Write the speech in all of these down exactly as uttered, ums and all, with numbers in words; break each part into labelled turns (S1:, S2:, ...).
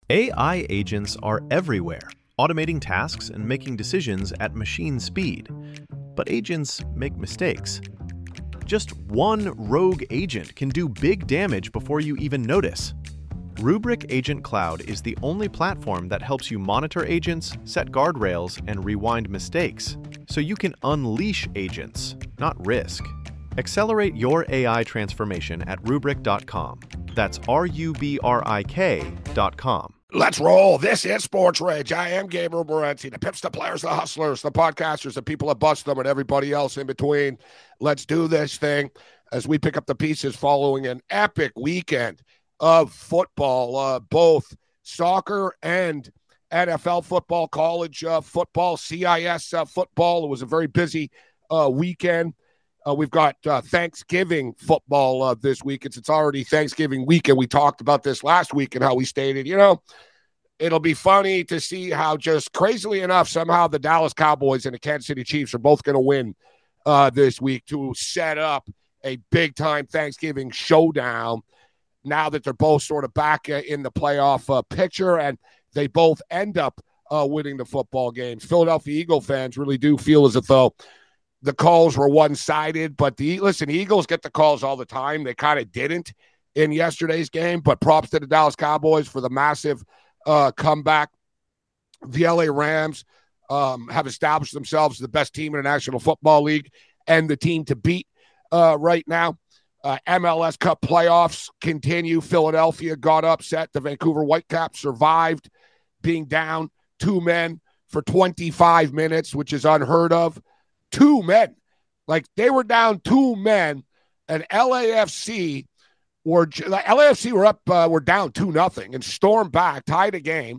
S1: A I agents are everywhere, automating tasks and making decisions at machine speed. But agents make mistakes. Just one rogue agent can do big damage before you even notice. Rubrik Agent Cloud is the only platform that helps you monitor agents, set guardrails, and rewind mistakes, so you can unleash agents, not risk. Accelerate your A I transformation at rubrik dot com. That's R U B R I K dot com.
S2: Let's roll. This is Sports Rage. I am Gabriel Morency, the pimps, the players, the hustlers, the podcasters, the people that bust them, and everybody else in between. Let's do this thing as we pick up the pieces following an epic weekend of football, uh, both soccer and N F L football, college uh, football, C I S uh, football. It was a very busy uh, weekend. Uh, we've got uh, Thanksgiving football uh, this week. It's, it's already Thanksgiving weekend. We talked about this last week and how we stated, you know, it'll be funny to see how just crazily enough, somehow the Dallas Cowboys and the Kansas City Chiefs are both going to win uh, this week to set up a big-time Thanksgiving showdown now that they're both sort of back uh, in the playoff uh, picture, and they both end up uh, winning the football games. Philadelphia Eagle fans really do feel as if though the calls were one-sided, but the listen, the Eagles get the calls all the time. They kind of didn't in yesterday's game, but props to the Dallas Cowboys for the massive uh, comeback. The L A Rams um, have established themselves as the best team in the National Football League and the team to beat uh, right now. Uh, M L S Cup playoffs continue. Philadelphia got upset. The Vancouver Whitecaps survived being down two men for twenty-five minutes, which is unheard of. Two men. Like, they were down two men, and L A F C were L A F C were up, uh, were down two nothing, and stormed back, tied a game,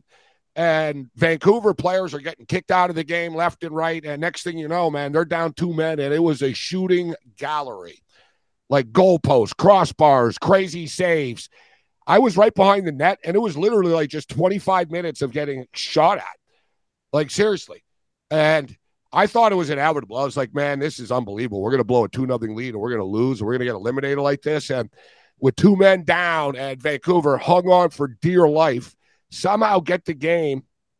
S2: and Vancouver players are getting kicked out of the game left and right, and next thing you know, man, they're down two men, and it was a shooting gallery. Like goalposts, crossbars, crazy saves. I was right behind the net, and it was literally like just twenty-five minutes of getting shot at. Like, seriously. And I thought it was inevitable. I was like, man, this is unbelievable. We're going to blow a two nothing lead, and we're going to lose, and we're going to get eliminated like this. And with two men down, and Vancouver hung on for dear life, somehow get the game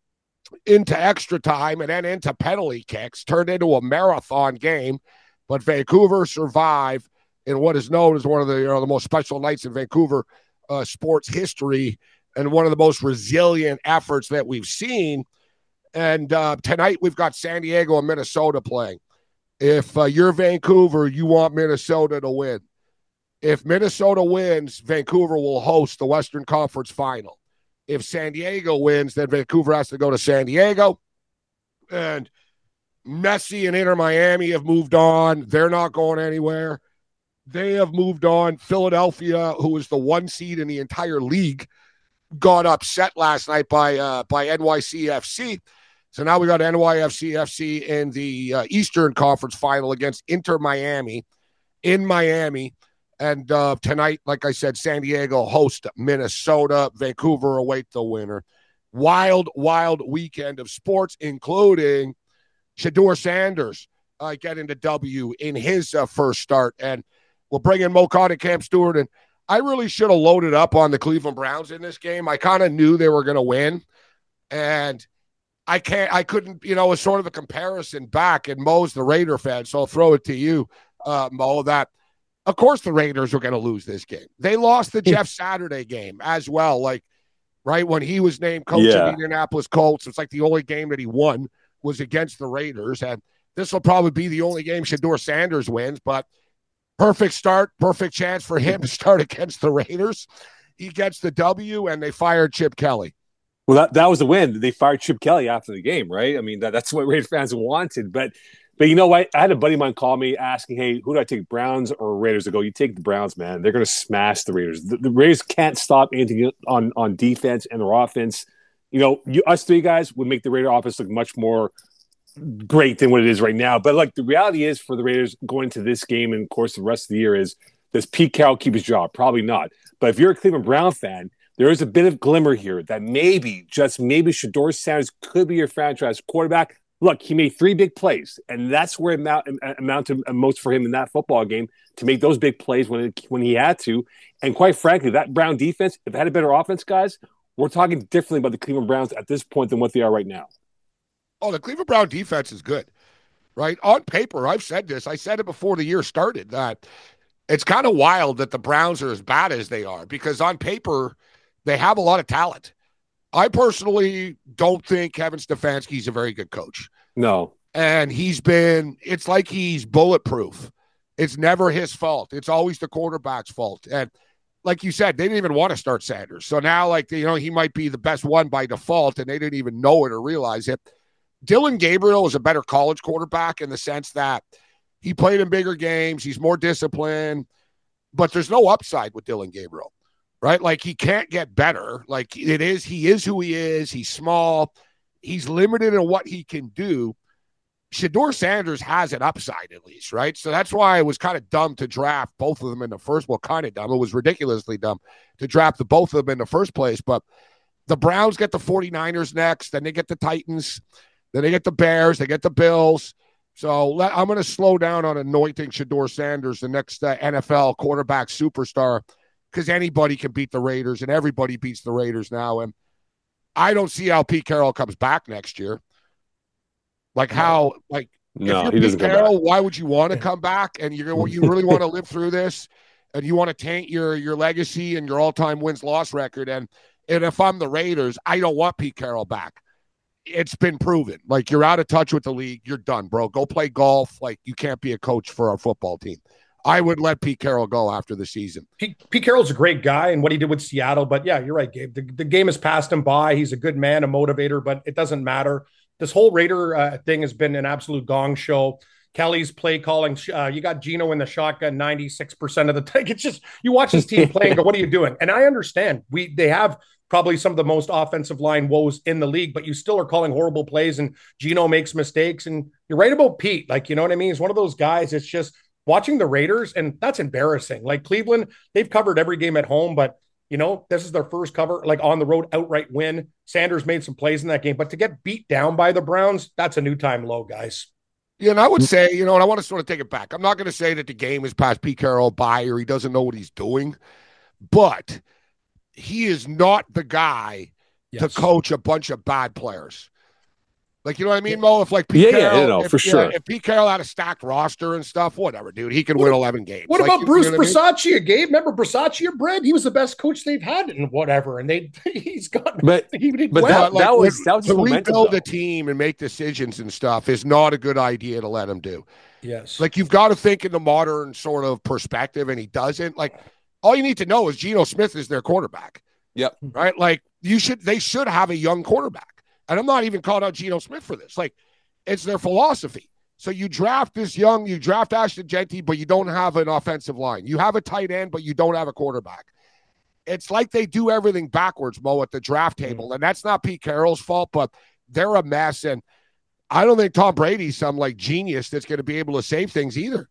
S2: into extra time and then into penalty kicks, turned into a marathon game. But Vancouver survived in what is known as one of the, you know, the most special nights in Vancouver uh, sports history, and one of the most resilient efforts that we've seen. And uh, tonight we've got San Diego and Minnesota playing. If uh, you're Vancouver, you want Minnesota to win. If Minnesota wins, Vancouver will host the Western Conference Final. If San Diego wins, then Vancouver has to go to San Diego. And Messi and Inter Miami have moved on. They're not going anywhere. They have moved on. Philadelphia, who is the one seed in the entire league, got upset last night by uh, by N Y C F C. So now we got N Y C F C in the uh, Eastern Conference Final against Inter Miami in Miami. And uh, tonight, like I said, San Diego host Minnesota. Vancouver await the winner. Wild, wild weekend of sports, including Shedeur Sanders uh, getting the W in his uh, first start. And we'll bring in Mo Khan and Cam Stewart. And I really should have loaded up on the Cleveland Browns in this game. I kind of knew they were going to win. And I can't, I couldn't, you know, it's sort of a comparison back. And Mo's the Raider fan, so I'll throw it to you, uh, Mo, that of course the Raiders are going to lose this game. They lost the Jeff Saturday game as well. Like, right when he was named coach yeah. of the Indianapolis Colts, it's like the only game that he won was against the Raiders. And this will probably be the only game Shedeur Sanders wins, but perfect start, perfect chance for him to start against the Raiders. He gets the W, and they fired Chip Kelly.
S3: Well, that, that was the win. They fired Chip Kelly after the game, right? I mean, that, that's what Raiders fans wanted. But, but you know what? I had a buddy of mine call me asking, hey, who do I take, Browns or Raiders? To go, you take the Browns, man. They're going to smash the Raiders. The, the Raiders can't stop anything on, on defense and their offense. You know, you, us three guys would make the Raider offense look much more great than what it is right now. But, like, the reality is for the Raiders going into this game and, of course, the rest of the year is, does Pete Carroll keep his job? Probably not. But if you're a Cleveland Brown fan, there is a bit of glimmer here that maybe, just maybe, Shedeur Sanders could be your franchise quarterback. Look, he made three big plays, and that's where it amount, amounted most for him in that football game, to make those big plays when it, when he had to. And quite frankly, that Brown defense, if it had a better offense, guys, we're talking differently about the Cleveland Browns at this point than what they are right now.
S2: Oh, the Cleveland Brown defense is good, right? On paper, I've said this. I said it before the year started that it's kind of wild that the Browns are as bad as they are because on paper, they have a lot of talent. I personally don't think Kevin Stefanski's a very good coach.
S3: No.
S2: And he's been, it's like he's bulletproof. It's never his fault. It's always the quarterback's fault. And like you said, they didn't even want to start Sanders. So now, like, you know, he might be the best one by default, and they didn't even know it or realize it. Dylan Gabriel is a better college quarterback in the sense that he played in bigger games. He's more disciplined, but there's no upside with Dylan Gabriel, right? Like, he can't get better. Like, it is, he is who he is. He's small. He's limited in what he can do. Shedeur Sanders has an upside at least, right? So that's why it was kind of dumb to draft both of them in the first. Well, kind of dumb. It was ridiculously dumb to draft the both of them in the first place. But the Browns get the 49ers next. Then they get the Titans. Then they get the Bears. They get the Bills. So let, I'm going to slow down on anointing Shedeur Sanders the next uh, N F L quarterback superstar because anybody can beat the Raiders and everybody beats the Raiders now. And I don't see how Pete Carroll comes back next year. Like how, like
S3: no,
S2: if
S3: he
S2: you're
S3: doesn't
S2: Pete
S3: come
S2: Carroll,
S3: back.
S2: why would you want to come back? And you're you really want to live through this, and you want to taint your your legacy and your all time wins loss record. And and if I'm the Raiders, I don't want Pete Carroll back. It's been proven. Like you're out of touch with the league. You're done, bro. Go play golf. Like you can't be a coach for our football team. I would let Pete Carroll go after the season.
S4: Pete, Pete Carroll's a great guy and what he did with Seattle. But yeah, you're right, Gabe. The, the game has passed him by. He's a good man, a motivator, but it doesn't matter. This whole Raider uh, thing has been an absolute gong show. Kelly's play calling. Uh, you got Geno in the shotgun ninety-six percent of the time. It's just, you watch this team play and go, what are you doing? And I understand. We They have probably some of the most offensive line woes in the league, but you still are calling horrible plays and Geno makes mistakes. And you're right about Pete. Like, you know what I mean? He's one of those guys. It's just watching the Raiders, and that's embarrassing. Like Cleveland, they've covered every game at home, but you know, this is their first cover, like on the road outright win. Sanders made some plays in that game, but to get beat down by the Browns, that's a new time low, guys.
S2: Yeah, and I would say, you know, and I want to sort of take it back. I'm not going to say that the game is past Pete Carroll by or he doesn't know what he's doing, but he is not the guy yes. to coach a bunch of bad players. Like, you know what I mean, Mo? If like Pete
S3: yeah,
S2: Carroll,
S3: yeah, you know,
S2: if,
S3: for sure.
S2: Yeah, if Pete Carroll had a stacked roster and stuff, whatever, dude, he could what, win eleven games.
S4: What
S2: like,
S4: about
S2: you,
S4: Bruce
S2: you know
S4: Versace? I mean? Gabe, remember Versace bread? He was the best coach they've had in whatever, and they he's got.
S3: But
S4: he did
S3: but
S4: well.
S3: that, like, that was that was
S2: to
S3: momentum,
S2: rebuild
S3: though.
S2: the team and make decisions and stuff is not a good idea to let him do.
S4: Yes,
S2: like you've got to think in the modern sort of perspective, and he doesn't. Like all you need to know is Geno Smith is their quarterback.
S3: Yep.
S2: Right. Like you should. They should have a young quarterback, and I'm not even calling out Geno Smith for this. Like. It's their philosophy. So you draft this young, you draft Ashton Genty, but you don't have an offensive line. You have a tight end, but you don't have a quarterback. It's like they do everything backwards, Mo, at the draft table. And that's not Pete Carroll's fault, but they're a mess. And I don't think Tom Brady's some like genius that's going to be able to save things either.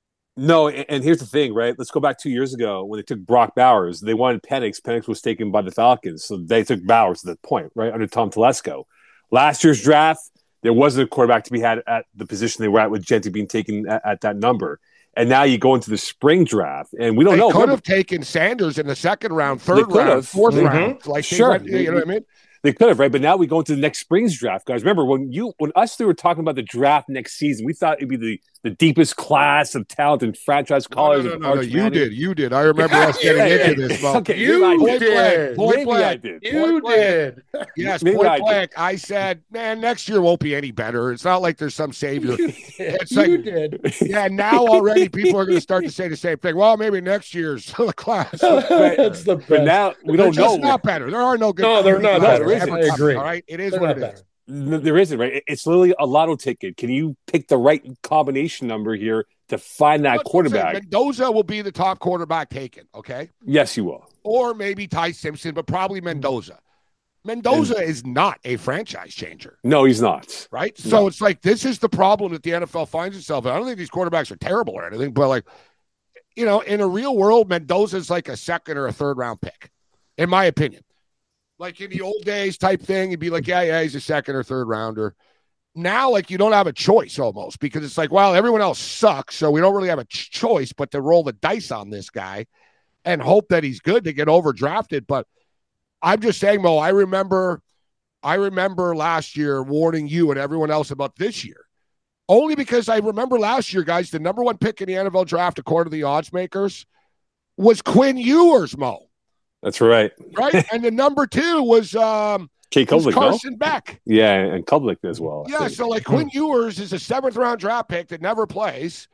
S3: No, and here's the thing, right? Let's go back two years ago when they took Brock Bowers. They wanted Penix. Penix was taken by the Falcons. So they took Bowers at that point, right, under Tom Telesco. Last year's draft, there wasn't a quarterback to be had at the position they were at with Genty being taken at, at that number. And now you go into the spring draft, and we don't
S2: they
S3: know.
S2: They could
S3: Remember,
S2: have taken Sanders in the second round, third round,
S3: have.
S2: fourth
S3: mm-hmm.
S2: round. Like
S3: sure.
S2: Went, you know what I mean?
S3: They could have, right? But now we go into the next spring's draft, guys. Remember, when you when us three were talking about the draft next season, we thought it'd be the, the deepest class of talent and franchise callers.
S2: No, no, no, no, no. You did. You did. I remember us getting
S3: yeah,
S2: into
S3: yeah.
S2: this. Well,
S3: okay,
S2: you
S3: maybe
S2: did. Point
S3: maybe
S2: blank.
S3: I did.
S4: You
S2: point
S4: did.
S2: Blank. Yes,
S3: maybe
S2: point
S3: I
S2: blank.
S3: did.
S2: I said, man, next year won't be any better. It's not like there's some savior.
S4: You did.
S2: It's
S4: you
S2: like,
S4: did.
S2: Yeah, now already people are going to start to say the same thing. Well, maybe next year's the class.
S4: That's the best.
S3: But now we
S2: they're
S3: don't
S2: just
S3: know.
S2: not better. There are no good.
S4: No, they're not
S3: better.
S2: Ever
S4: I agree.
S2: All right, it is
S4: They're
S2: what
S4: not
S2: it is.
S4: better.
S3: There isn't, right? It's literally a lotto ticket. Can you pick the right combination number here to find that
S2: Let's
S3: quarterback?
S2: say Mendoza will be the top quarterback taken, okay?
S3: Yes, you will.
S2: Or maybe Ty Simpson, but probably Mendoza. Mendoza and, is not a franchise changer.
S3: No, he's not.
S2: Right?
S3: No.
S2: So it's like this is the problem that the N F L finds itself in. I don't think these quarterbacks are terrible or anything, but like, you know, in a real world, Mendoza is like a second or a third round pick, in my opinion. Like in the old days type thing, you'd be like, yeah, yeah, he's a second or third rounder. Now, like, you don't have a choice almost because it's like, well, everyone else sucks, so we don't really have a ch- choice but to roll the dice on this guy and hope that he's good to get overdrafted. But I'm just saying, Mo, I remember, I remember last year warning you and everyone else about this year. Only because I remember last year, guys, the number one pick in the N F L draft, according to the odds makers, was Quinn Ewers, Mo.
S3: That's right.
S2: Right? And the number two was um
S3: Kate
S2: was
S3: Kublik,
S2: Carson
S3: no?
S2: Beck.
S3: Yeah, and Kublik as well.
S2: Yeah, so like Quinn Ewers is a seventh round draft pick that never plays,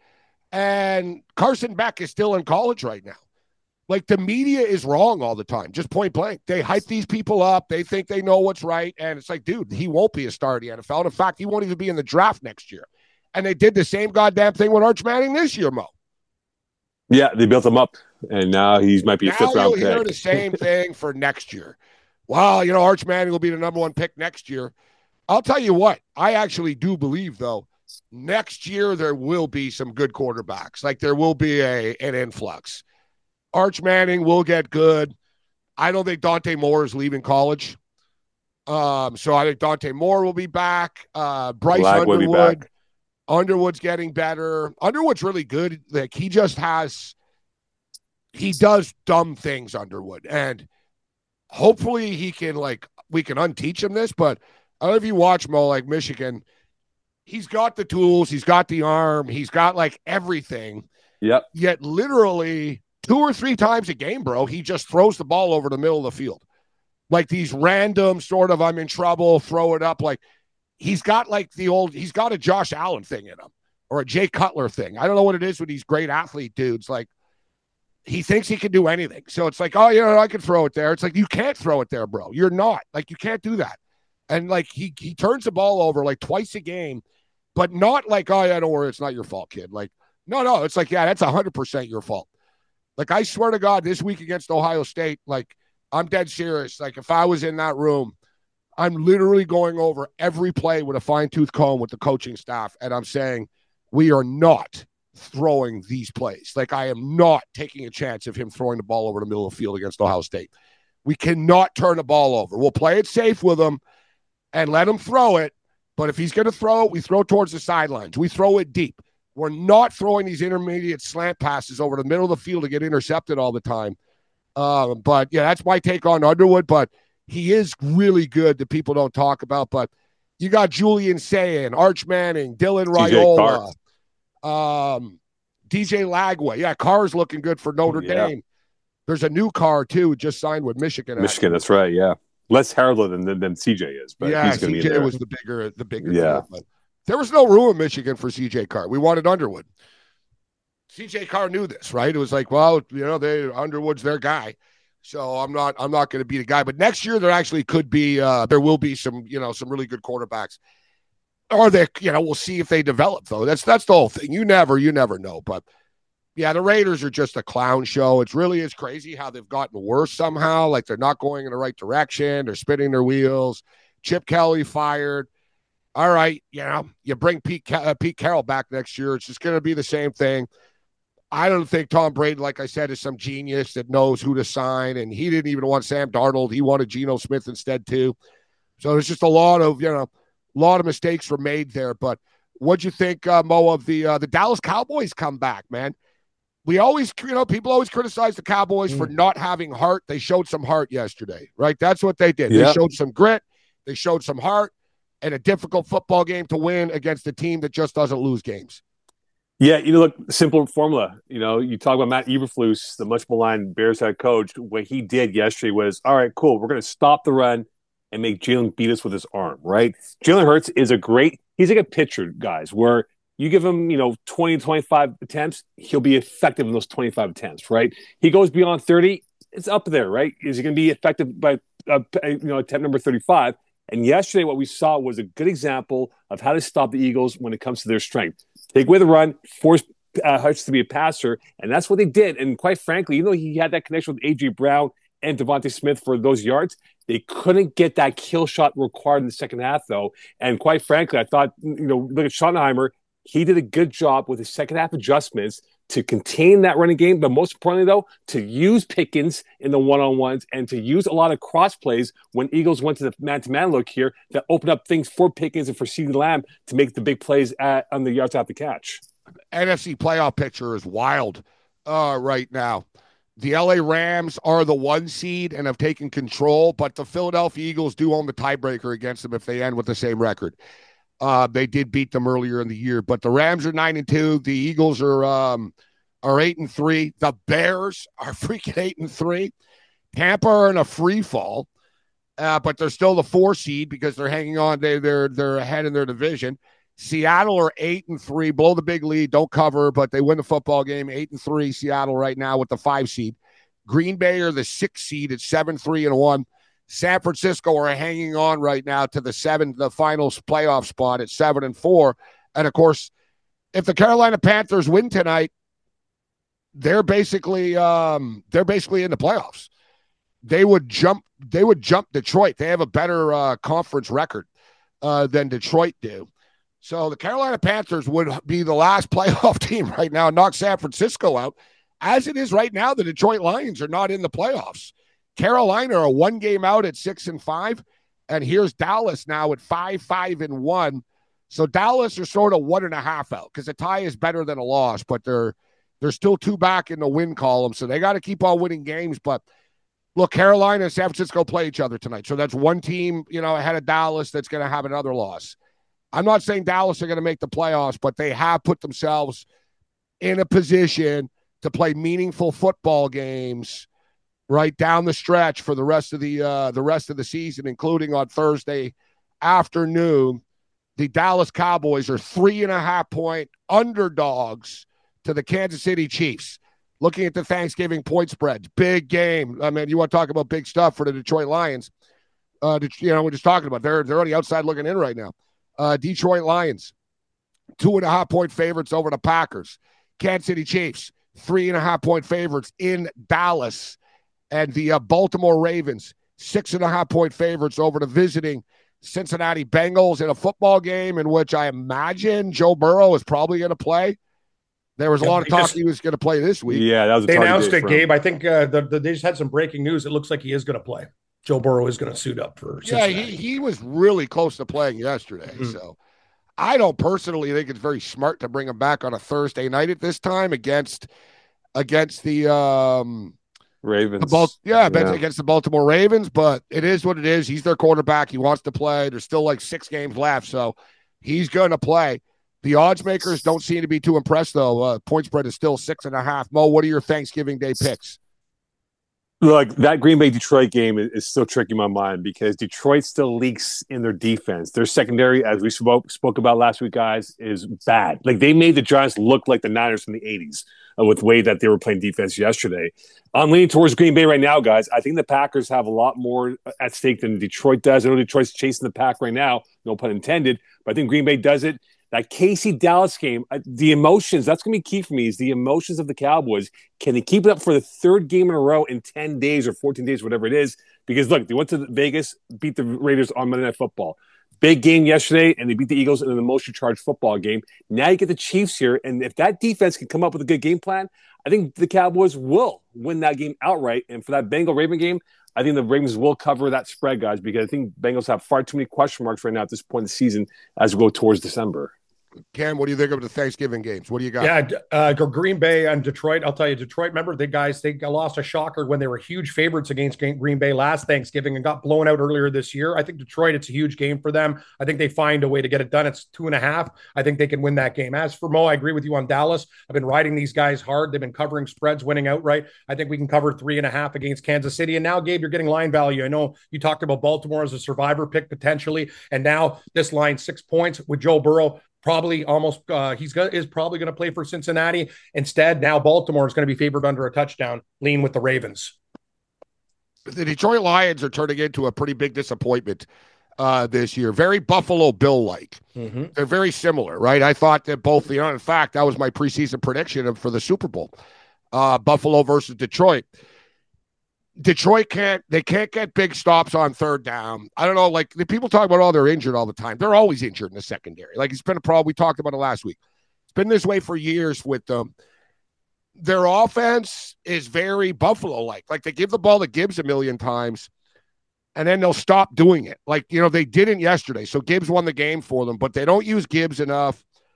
S2: and Carson Beck is still in college right now. Like, the media is wrong all the time, just point blank. They hype these people up. They think they know what's right, and it's like, dude, he won't be a star in the N F L. And in fact, he won't even be in the draft next year. And they did the same goddamn thing with Arch Manning this year, Mo.
S3: Yeah, they built him up, and now he might be a
S2: now
S3: fifth round
S2: you'll
S3: pick.
S2: hear the same thing for next year. Well, you know, Arch Manning will be the number one pick next year. I'll tell you what, I actually do believe, though, next year there will be some good quarterbacks. Like, there will be a an influx. Arch Manning will get good. I don't think Dante Moore is leaving college. Um, so I think Dante Moore will be back. Uh, Bryce
S3: Black will be
S2: Underwood.
S3: back.
S2: Underwood's getting better. Underwood's really good. Like, he just has – he does dumb things, Underwood. And hopefully he can, like – we can unteach him this. But I don't know if you watch Mo, like Michigan, he's got the tools. He's got the arm. He's got, like, everything.
S3: Yep.
S2: Yet literally – two or three times a game, bro, he just throws the ball over the middle of the field. Like these random sort of, I'm in trouble, throw it up. Like, he's got like the old, he's got a Josh Allen thing in him or a Jay Cutler thing. I don't know what it is with these great athlete dudes. Like, he thinks he can do anything. So it's like, oh, you know, I can throw it there. It's like, you can't throw it there, bro. You're not. Like, you can't do that. And like, he he turns the ball over like twice a game, but not like, oh, yeah, don't worry, it's not your fault, kid. Like, no, no, it's like, yeah, that's one hundred percent your fault. Like, I swear to God, this week against Ohio State, like, I'm dead serious. Like, if I was in that room, I'm literally going over every play with a fine-tooth comb with the coaching staff, and I'm saying, we are not throwing these plays. Like, I am not taking a chance of him throwing the ball over the middle of the field against Ohio State. We cannot turn the ball over. We'll play it safe with him and let him throw it, but if he's going to throw it, we throw towards the sidelines. We throw it deep. We're not throwing these intermediate slant passes over the middle of the field to get intercepted all the time. Uh, but, yeah, that's my take on Underwood. But he is really good that people don't talk about. But you got Julian Sayin, Arch Manning, Dylan Raiola, um, D J Lagway. Yeah, Carr's looking good for Notre
S3: yeah.
S2: Dame. There's a new Carr, too, just signed with Michigan.
S3: Michigan,
S2: actually.
S3: That's right, yeah. Less heralded than, than, than C J is. But
S2: yeah,
S3: he's gonna
S2: C J
S3: be there.
S2: was the bigger, the bigger
S3: yeah.
S2: deal. But there was no room in Michigan for C J Carr. We wanted Underwood. C J Carr knew this, right? It was like, well, you know, they Underwood's their guy, so I'm not, I'm not going to be the guy. But next year, there actually could be, uh, there will be some, you know, some really good quarterbacks, or they, you know, we'll see if they develop though. That's that's the whole thing. You never, you never know. But yeah, the Raiders are just a clown show. It really is crazy how they've gotten worse somehow. Like, they're not going in the right direction. They're spinning their wheels. Chip Kelly fired. All right, you know, you bring Pete uh, Pete Carroll back next year. It's just going to be the same thing. I don't think Tom Brady, like I said, is some genius that knows who to sign, and he didn't even want Sam Darnold. He wanted Geno Smith instead too. So there's just a lot of, you know, a lot of mistakes were made there. But what'd you think, uh, Mo, of the uh, the Dallas Cowboys come back, man? We always, you know, people always criticize the Cowboys mm. for not having heart. They showed some heart yesterday, right? That's what they did. Yep. They showed some grit. They showed some heart, and a difficult football game to win against a team that just doesn't lose games.
S3: Yeah, you know, look, simple formula. You know, you talk about Matt Eberflus, the much maligned Bears head coach. What he did yesterday was, all right, cool. We're going to stop the run and make Jalen beat us with his arm, right? Jalen Hurts is a great – he's like a pitcher, guys, where you give him, you know, twenty, twenty-five attempts, he'll be effective in those twenty-five attempts, right? He goes beyond thirty, it's up there, right? Is he going to be effective by, uh, you know, attempt number thirty-five? And yesterday what we saw was a good example of how to stop the Eagles when it comes to their strength. Take away the run, force uh, Hurts to be a passer, and that's what they did. And quite frankly, even though he had that connection with A J Brown and Devontae Smith for those yards, they couldn't get that kill shot required in the second half, though. And quite frankly, I thought, you know, look at Schottenheimer, he did a good job with his second half adjustments to contain that running game, but most importantly, though, to use Pickens in the one-on-ones and to use a lot of cross plays when Eagles went to the man-to-man look here that opened up things for Pickens and for CeeDee Lamb to make the big plays at, on the yards after catch.
S2: N F C playoff picture is wild uh, right now. The L A Rams are the one seed and have taken control, but the Philadelphia Eagles do own the tiebreaker against them if they end with the same record. Uh, they did beat them earlier in the year, but the Rams are nine and two. The Eagles are um, are eight and three. The Bears are freaking eight and three. Tampa are in a free fall, uh, but they're still the four seed because they're hanging on. They they're they're ahead in their division. Seattle are eight and three, blow the big lead, don't cover, but they win the football game. Eight and three, Seattle right now with the five seed. Green Bay are the six seed at seven three and one. San Francisco are hanging on right now to the seven, the final playoff spot at seven and four. And of course, if the Carolina Panthers win tonight, they're basically um, they're basically in the playoffs. They would jump. They would jump Detroit. They have a better uh, conference record uh, than Detroit do. So the Carolina Panthers would be the last playoff team right now and knock San Francisco out. As it is right now, the Detroit Lions are not in the playoffs. Carolina are one game out at six and five, and here's Dallas now at five, five and one. So Dallas are sort of one and a half out because a tie is better than a loss, but they're they're still two back in the win column, so they got to keep on winning games. But look, Carolina and San Francisco play each other tonight, so that's one team, you know, ahead of Dallas that's going to have another loss. I'm not saying Dallas are going to make the playoffs, but they have put themselves in a position to play meaningful football games right down the stretch for the rest of the uh, the rest of the season, including on Thursday afternoon. The Dallas Cowboys are three and a half point underdogs to the Kansas City Chiefs. Looking at the Thanksgiving point spreads, big game. I mean, you want to talk about big stuff for the Detroit Lions? Uh, you know, we're just talking about they're they're already outside looking in right now. Uh, Detroit Lions, two and a half point favorites over the Packers. Kansas City Chiefs, three and a half point favorites in Dallas. And the uh, Baltimore Ravens, six and a half point favorites over the visiting Cincinnati Bengals in a football game in which I imagine Joe Burrow is probably going to play. There was a yeah, lot of talk just, he was going to play this week.
S3: Yeah, that was a
S4: They announced it, Gabe. I think uh, the, the, they just had some breaking news. It looks like he is going to play. Joe Burrow is going to suit up for Cincinnati.
S2: Yeah, he, he was really close to playing yesterday. Mm-hmm. So I don't personally think it's very smart to bring him back on a Thursday night at this time against against the um,
S3: Ravens.
S2: The Bal- yeah, yeah, against the Baltimore Ravens, but it is what it is. He's their quarterback. He wants to play. There's still like six games left, so he's going to play. The odds makers don't seem to be too impressed, though. Uh, point spread is still six and a half. Mo, what are your Thanksgiving Day picks?
S3: Look, that Green Bay Detroit game is, is still tricking my mind because Detroit still leaks in their defense. Their secondary, as we spoke spoke about last week, guys, is bad. Like they made the Giants look like the Niners from the eighties uh, with the way that they were playing defense yesterday. I'm leaning towards Green Bay right now, guys. I think the Packers have a lot more at stake than Detroit does. I know Detroit's chasing the pack right now, no pun intended, but I think Green Bay does it. That K C Dallas game, the emotions, that's going to be key for me, is the emotions of the Cowboys. Can they keep it up for the third game in a row in ten days or fourteen days, whatever it is? Because, look, they went to Vegas, beat the Raiders on Monday Night Football. Big game yesterday, and they beat the Eagles in an emotion-charged football game. Now you get the Chiefs here, and if that defense can come up with a good game plan, I think the Cowboys will win that game outright. And for that Bengal-Raven game, I think the Ravens will cover that spread, guys, because I think Bengals have far too many question marks right now at this point in the season as we go towards December.
S2: Cam, what do you think of the Thanksgiving games? What do you got?
S4: Yeah, uh, Green Bay and Detroit. I'll tell you, Detroit, remember the guys, they lost a shocker when they were huge favorites against Green Bay last Thanksgiving and got blown out earlier this year. I think Detroit, it's a huge game for them. I think they find a way to get it done. It's two and a half. I think they can win that game. As for Mo, I agree with you on Dallas. I've been riding these guys hard. They've been covering spreads, winning outright. I think we can cover three and a half against Kansas City. And now, Gabe, you're getting line value. I know you talked about Baltimore as a survivor pick potentially. And now this line, six points with Joe Burrow. Probably almost uh, he's gonna, is probably going to play for Cincinnati. Instead, now Baltimore is going to be favored under a touchdown. Lean with the Ravens.
S2: The Detroit Lions are turning into a pretty big disappointment uh, this year. Very Buffalo Bill-like. Mm-hmm. They're very similar, right? I thought that both, you know, in fact, that was my preseason prediction for the Super Bowl. Uh, Buffalo versus Detroit. Detroit can't, they can't get big stops on third down. I don't know, like the people talk about, oh, they're injured all the time. They're always injured in the secondary. Like it's been a problem. We talked about it last week. It's been this way for years with them. Their offense is very Buffalo-like. Like they give the ball to Gibbs a million times and then they'll stop doing it. Like, you know, they didn't yesterday. So Gibbs won the game for them, but they don't use Gibbs enough.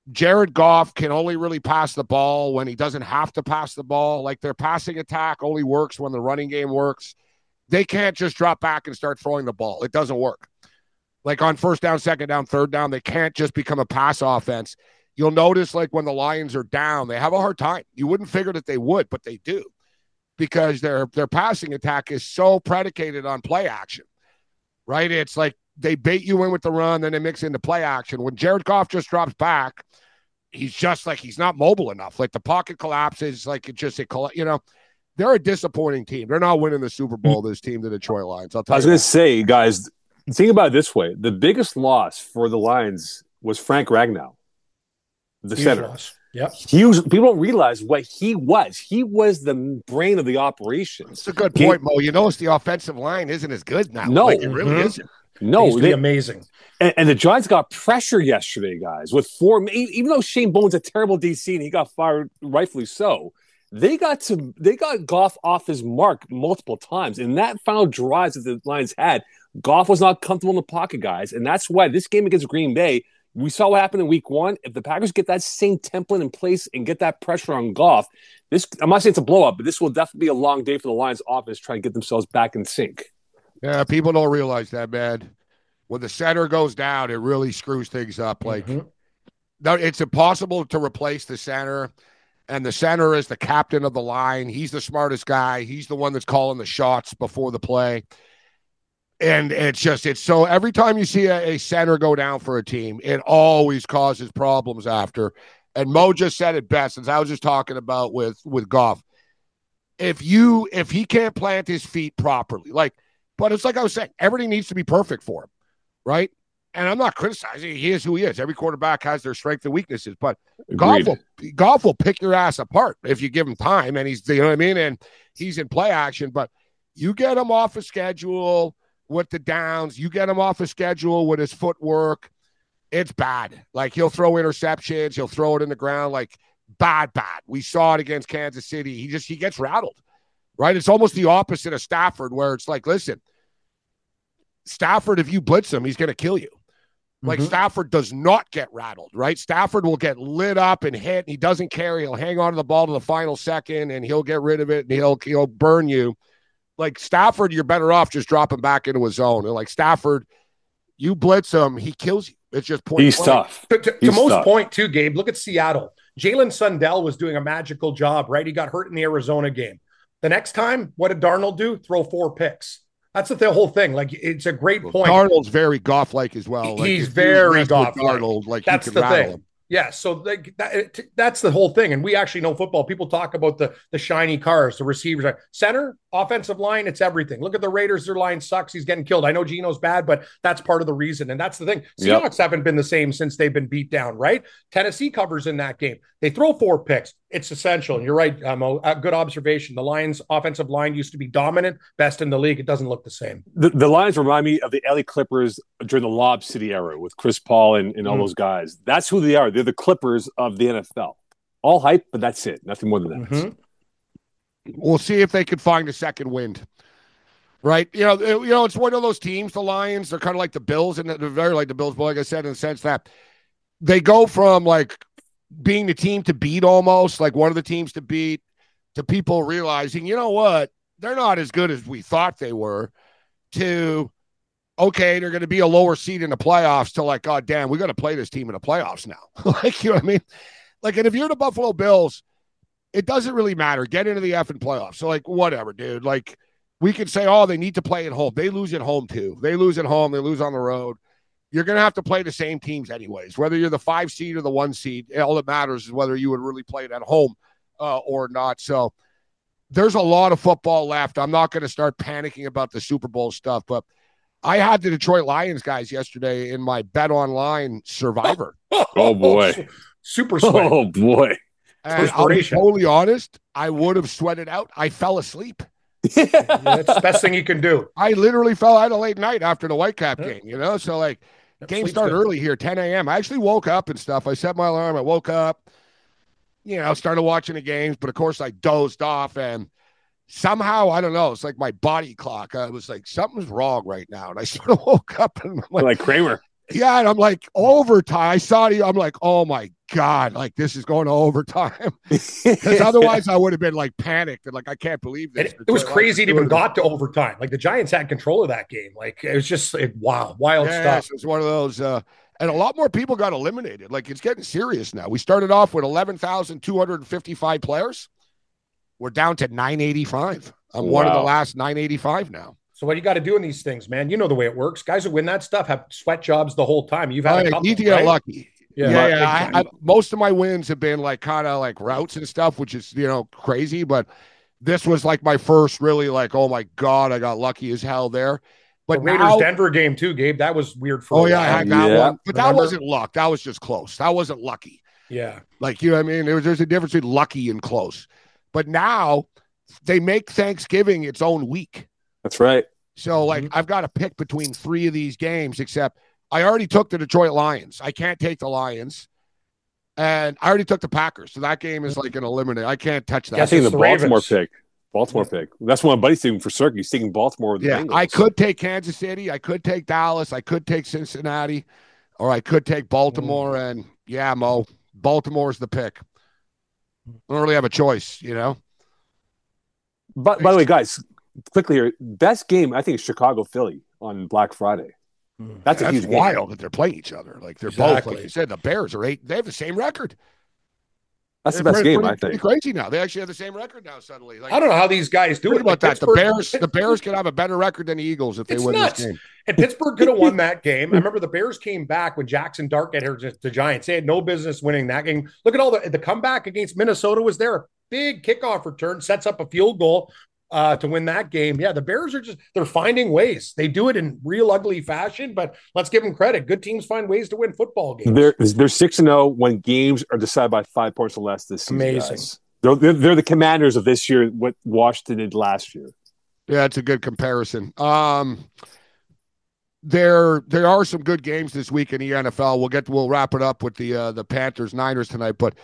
S2: Jared Goff can only really pass the ball when he doesn't have to pass the ball. Like their passing attack only works when the running game works. They can't just drop back and start throwing the ball. It doesn't work. Like on first down, second down, third down, they can't just become a pass offense. You'll notice like when the Lions are down, they have a hard time. You wouldn't figure that they would, but they do because their their passing attack is so predicated on play action, right? It's like they bait you in with the run, then they mix into play action. When Jared Goff just drops back, he's just like he's not mobile enough. Like the pocket collapses, like it just, it, you know, they're a disappointing team. They're not winning the Super Bowl, this team, the Detroit Lions. I'll tell
S3: I was
S2: you
S3: going
S2: that.
S3: to say, guys, think about it this way. The biggest loss for the Lions was Frank Ragnow, the
S4: Huge
S3: center.
S4: loss. Yep.
S3: He was, people don't realize what he was. He was the brain of the operation.
S2: That's a good point, Mo. You notice the offensive line isn't as good now.
S3: No.
S2: Like, it really
S4: Mhm.
S2: isn't.
S3: No,
S4: It used to
S3: they,
S4: be amazing.
S3: and, and the Giants got pressure yesterday, guys, with four. Even though Shane Bowen's a terrible D C and he got fired, rightfully so, they got to they got Goff off his mark multiple times. And that final drives that the Lions had, Goff was not comfortable in the pocket, guys, and that's why this game against Green Bay, we saw what happened in Week One. If the Packers get that same template in place and get that pressure on Goff, this I'm not saying it's a blow up, but this will definitely be a long day for the Lions offense trying to get themselves back in sync.
S2: Yeah, people don't realize that, man. When the center goes down, it really screws things up. Like,
S4: Mhm.
S2: no, it's impossible to replace the center, and the center is the captain of the line. He's the smartest guy. He's the one that's calling the shots before the play. And it's just, it's so every time you see a, a center go down for a team, it always causes problems after. And Mo just said it best, as I was just talking about with, with Goff. If you, if he can't plant his feet properly, like, but it's like I was saying, everything needs to be perfect for him, right? And I'm not criticizing. He is who he is. Every quarterback has their strengths and weaknesses, but Goff will, Goff will pick your ass apart if you give him time, and he's, you know what I mean? And he's in play action, but you get him off a schedule with the downs, you get him off a schedule with his footwork, it's bad. Like he'll throw interceptions, he'll throw it in the ground, like bad, bad. We saw it against Kansas City. He just, he gets rattled, right? It's almost the opposite of Stafford, where it's like, listen, Stafford, if you blitz him, he's going to kill you. Like mm-hmm. Stafford does not get rattled, right? Stafford will get lit up and hit. And he doesn't care. He'll hang on to the ball to the final second and he'll get rid of it and he'll, he'll burn you. Like Stafford, you're better off just dropping back into his zone. And like Stafford, you blitz him, he kills you. It's just point.
S3: He's
S2: point.
S3: tough.
S4: To, to,
S3: He's
S4: to most
S3: tough.
S4: point, too, Gabe, look at Seattle. Jalen Sundell was doing a magical job, right? He got hurt in the Arizona game. The next time, what did Darnold do? Throw four picks. That's the, the whole thing. Like, it's a great
S2: well,
S4: point.
S2: Darnold's very Goff-like as well. Like,
S4: He's very Goff-like.
S2: Darnold, like
S4: that's
S2: you
S4: the
S2: rattle
S4: thing.
S2: him.
S4: Yeah, so like that, it, that's the whole thing. And we actually know football. People talk about the the shiny cars, the receivers, center, offensive line. It's everything. Look at the Raiders. Their line sucks. He's getting killed. I know Geno's bad, but that's part of the reason. And that's the thing. Seahawks yep. haven't been the same since they've been beat down, right? Tennessee covers in that game. They throw four picks. It's essential. And you're right, um, a good observation. The Lions' offensive line used to be dominant, best in the league. It doesn't look the same.
S3: The, the Lions remind me of the L A Clippers during the Lob City era with Chris Paul and, and all mm. those guys. That's who they are. They're the Clippers of the N F L. All hype, but that's it. Nothing more than that.
S2: Mm-hmm. We'll see if they can find a second wind. Right? You know, you know, it's one of those teams, the Lions, they're kind of like the Bills, and they're very like the Bills, but like I said, in the sense that they go from like being the team to beat almost, like one of the teams to beat, to people realizing, you know what, they're not as good as we thought they were, to, okay, they're going to be a lower seed in the playoffs, to like, God damn, we got to play this team in the playoffs now. Like, you know what I mean? Like, and if you're the Buffalo Bills, it doesn't really matter. Get into the effing playoffs. So, like, whatever, dude. Like, we could say, oh, they need to play at home. They lose at home, too. They lose at home. They lose on the road. You're going to have to play the same teams anyways. Whether you're the five seed or the one seed, all that matters is whether you would really play it at home uh, or not. So there's a lot of football left. I'm not going to start panicking about the Super Bowl stuff, but I had the Detroit Lions guys yesterday in my Bet Online Survivor.
S3: Oh, boy.
S4: Super sweat.
S3: Oh, boy.
S2: And I'll be totally honest, I would have sweated out. I fell asleep.
S4: Yeah, that's the best thing you can do.
S2: I literally fell out a late night after the Whitecap yeah. game, you know? So, like, Yep, game started good. early here, ten a.m. I actually woke up and stuff. I set my alarm. I woke up, you know, started watching the games. But, of course, I dozed off. And somehow, I don't know, it's like my body clock. I was like, something's wrong right now. And I sort of woke up. And I'm like,
S3: like Kramer.
S2: Yeah, and I'm like, overtime. I saw it. I'm like, oh my God, like this is going to overtime. Because otherwise I would have been like panicked and like, I can't believe this.
S4: It, it was crazy it even got to overtime. Like the Giants had control of that game. Like it was just it, wow, wild
S2: yeah,
S4: stuff.
S2: It was one of those. Uh, and a lot more people got eliminated. Like it's getting serious now. We started off with eleven thousand two hundred fifty-five players. We're down to nine eighty-five. I'm wow. one of the last nine eighty-five now.
S4: So what you got to do in these things, man? You know the way it works. Guys who win that stuff have sweat jobs the whole time. You've had
S2: I
S4: a couple,
S2: need to get
S4: right?
S2: lucky. Yeah, yeah. yeah. I, I, most of my wins have been like kind of like routes and stuff, which is you know crazy. But this was like my first really like, oh my God, I got lucky as hell there. But
S4: the Raiders Denver game too, Gabe. That was weird for.
S2: Oh yeah, I had that
S3: yeah.
S2: one, but Remember? that wasn't luck. That was just close. That wasn't lucky.
S4: Yeah,
S2: like you know what I mean. There was, there's a difference between lucky and close. But now they make Thanksgiving its own week.
S3: That's right.
S2: So like mm-hmm. I've got to pick between three of these games, except I already took the Detroit Lions. I can't take the Lions. And I already took the Packers. So that game is like an eliminate. I can't touch that.
S3: I think the, the Baltimore Ravens. pick. Baltimore yeah. pick. That's one of my buddies taking for Cirque. He's taking Baltimore with the
S2: yeah,
S3: Bengals.
S2: I could take Kansas City. I could take Dallas. I could take Cincinnati. Or I could take Baltimore. Mm. And yeah, Mo, Baltimore's the pick. I don't really have a choice, you know?
S3: But by the way, guys, quickly here, best game, I think, is Chicago-Philly on Black Friday. That's
S2: yeah,
S3: a huge
S2: that's
S3: game.
S2: wild that they're playing each other. Like they're exactly. both, like you said, the Bears are eight. They have the same record.
S3: That's
S2: they're
S3: the best
S2: pretty,
S3: game,
S2: pretty,
S3: I think.
S2: Pretty crazy now. They actually have the same record now. Suddenly, like,
S4: I don't know how these guys do it.
S2: About that, the Bears, the Bears can have a better record than the Eagles if they
S4: it's
S2: win
S4: nuts.
S2: this game.
S4: And Pittsburgh could have won that game. I remember the Bears came back when Jackson Dart got here to the Giants. They had no business winning that game. Look at all the the comeback against Minnesota was there. Big kickoff return sets up a field goal. Uh, to win that game. Yeah, the Bears are just, they're finding ways. They do it in real ugly fashion, but let's give them credit. Good teams find ways to win football games.
S3: They're, they're six and oh when games are decided by five points or less this season.
S4: Amazing.
S3: They're, they're, they're the Commanders of this year, what Washington did last year.
S2: Yeah, it's a good comparison. Um, there, there are some good games this week in the N F L. We'll get, to, we'll wrap it up with the uh, the Panthers Niners tonight, but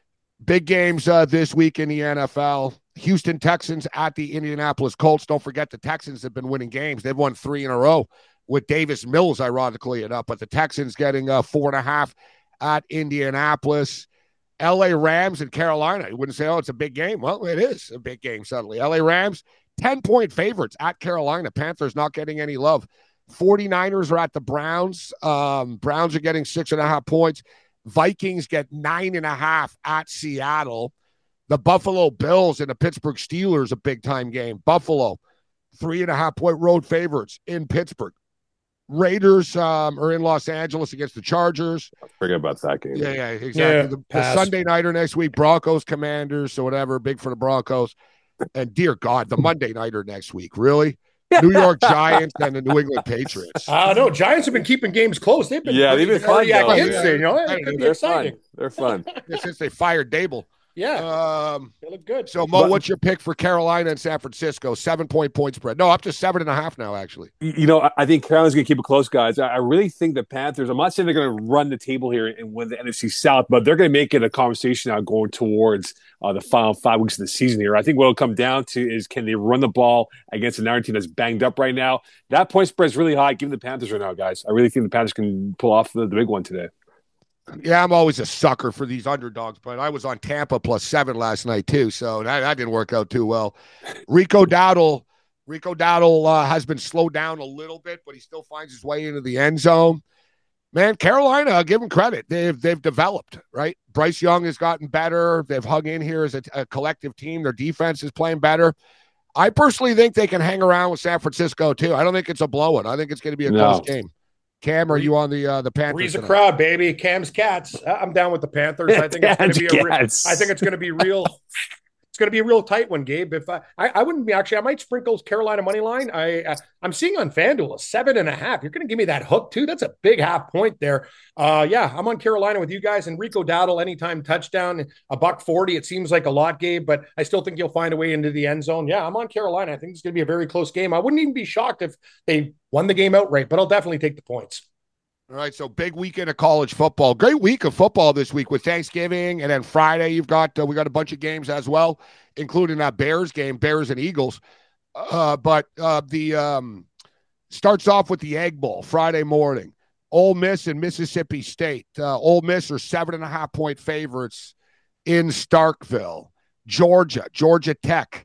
S2: big games uh, this week in the N F L. Houston Texans at the Indianapolis Colts. Don't forget the Texans have been winning games. They've won three in a row with Davis Mills, ironically enough. But the Texans getting uh, four and a half at Indianapolis. L A Rams and Carolina. You wouldn't say, oh, it's a big game. Well, it is a big game suddenly. L A Rams, ten-point favorites at Carolina. Panthers not getting any love. forty-niners are at the Browns. Um, Browns are getting six and a half points. Vikings get nine and a half at Seattle. The Buffalo Bills and the Pittsburgh Steelers, a big-time game. Buffalo, three and a half point road favorites in Pittsburgh. Raiders um, are in Los Angeles against the Chargers.
S3: Forget about that game.
S2: Yeah, yeah, exactly.
S4: Yeah,
S2: the, the Sunday nighter next week, Broncos, Commanders, so whatever, big for the Broncos. And dear God, the Monday nighter next week, really? New York Giants and the New England Patriots.
S4: I uh, know. Giants have been keeping games close. They've been
S3: yeah, they've been fun. Though,
S4: yeah. You know, it could be
S3: They're
S4: exciting.
S3: fun. They're fun.
S2: Since they fired Dable.
S4: Yeah.
S2: Um,
S4: they look good.
S2: So, Mo,
S3: but,
S2: what's your pick for Carolina and San Francisco? Seven-point point spread. No, up to seven and a half now, actually.
S3: You know, I think Carolina's going to keep it close, guys. I really think the Panthers, I'm not saying they're going to run the table here and win the N F C South, but they're going to make it a conversation now going towards uh, the final five weeks of the season here. I think what it'll come down to is can they run the ball against a Niner team that's banged up right now? That point spread is really high. Give the Panthers right now, guys. I really think the Panthers can pull off the, the big one today.
S2: Yeah, I'm always a sucker for these underdogs, but I was on Tampa plus seven last night too, so that, that didn't work out too well. Rico Dowdle, Rico Dowdle uh, has been slowed down a little bit, but he still finds his way into the end zone. Man, Carolina, I'll give them credit. They've they've developed, right? Bryce Young has gotten better. They've hung in here as a, a collective team. Their defense is playing better. I personally think they can hang around with San Francisco too. I don't think it's a blowout. I think it's going to be a
S3: no.
S2: close game. Cam, are you on the uh, the Panthers?
S4: Breeze a crowd, baby. Cam's Cats. I'm down with the Panthers. I think it's going to be a. Re- I think it's going to be real. It's going to be a real tight one, Gabe. If I, I, I wouldn't be actually, I might sprinkle Carolina money line. I, I I'm seeing on FanDuel a seven and a half. You're going to give me that hook too. That's a big half point there. Uh, yeah, I'm on Carolina with you guys and Rico Dowdle anytime touchdown, a buck forty. It seems like a lot, Gabe, but I still think you'll find a way into the end zone. Yeah, I'm on Carolina. I think it's going to be a very close game. I wouldn't even be shocked if they won the game outright, but I'll definitely take the points.
S2: All right, so big weekend of college football. Great week of football this week with Thanksgiving, and then Friday you've got uh, we got a bunch of games as well, including that Bears game, Bears and Eagles. Uh, but uh, the um, starts off with the Egg Bowl Friday morning. Ole Miss and Mississippi State. Uh, Ole Miss are seven and a half point favorites in Starkville. Georgia, Georgia Tech.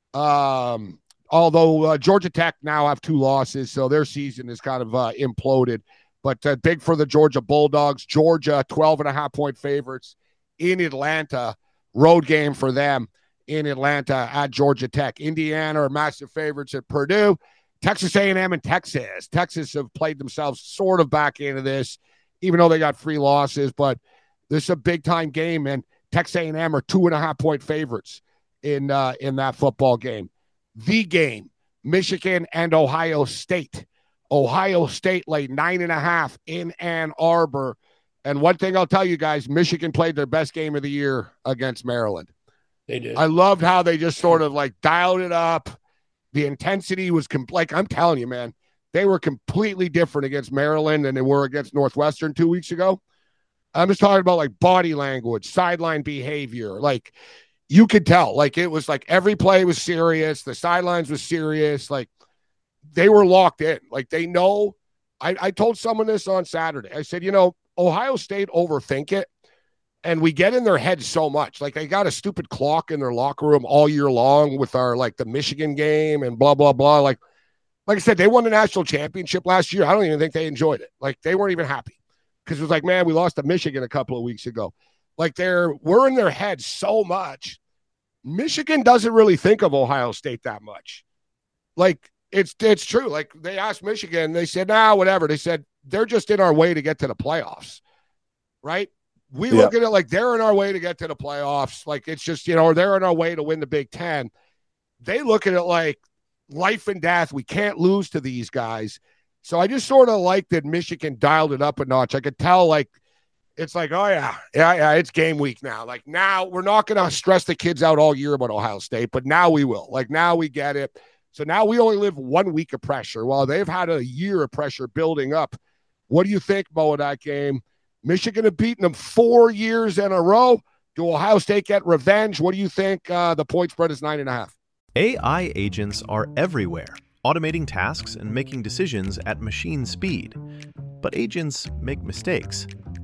S2: Um, although uh, Georgia Tech now have two losses, so their season is kind of uh, imploded. But uh, big for the Georgia Bulldogs. Georgia, twelve and a half point favorites in Atlanta. Road game for them in Atlanta at Georgia Tech. Indiana are massive favorites at Purdue. Texas A and M and Texas. Texas have played themselves sort of back into this, even though they got three losses. But this is a big-time game, and Texas A and M are two and a half point favorites in uh, in that football game. The game, Michigan and Ohio State. Ohio State laid nine and a half in Ann Arbor. And one thing I'll tell you guys, Michigan played their best game of the year against Maryland.
S4: They did.
S2: I loved how they just sort of like dialed it up. The intensity was com- like, I'm telling you, man, they were completely different against Maryland than they were against Northwestern two weeks ago. I'm just talking about like body language, sideline behavior. Like you could tell, like it was like every play was serious. The sidelines was serious. Like they were locked in. Like they know. I, I told someone this on Saturday. I said, you know, Ohio State overthink it. And we get in their heads so much. Like they got a stupid clock in their locker room all year long with our like the Michigan game and blah, blah, blah. Like, like I said, they won the national championship last year. I don't even think they enjoyed it. Like they weren't even happy because it was like, man, we lost to Michigan a couple of weeks ago. Like they're we're in their heads so much. Michigan doesn't really think of Ohio State that much. Like it's it's true. Like they asked Michigan, they said, nah, whatever. They said they're just in our way to get to the playoffs, right? We look yep. at it like they're in our way to get to the playoffs. Like it's just, you know, or they're in our way to win the Big Ten. They look at it like life and death. We can't lose to these guys. So I just sort of like that Michigan dialed it up a notch. I could tell like, it's like, oh yeah, yeah, yeah, it's game week now. Like now we're not going to stress the kids out all year about Ohio State, but now we will. Like now we get it. So now we only live one week of pressure while they've had a year of pressure building up. What do you think, Mo, of that game? Michigan have beaten them four years in a row. Do Ohio State get revenge? What do you think? Uh, the point spread is nine and a half.
S1: A I agents are everywhere, automating tasks and making decisions at machine speed. But agents make mistakes.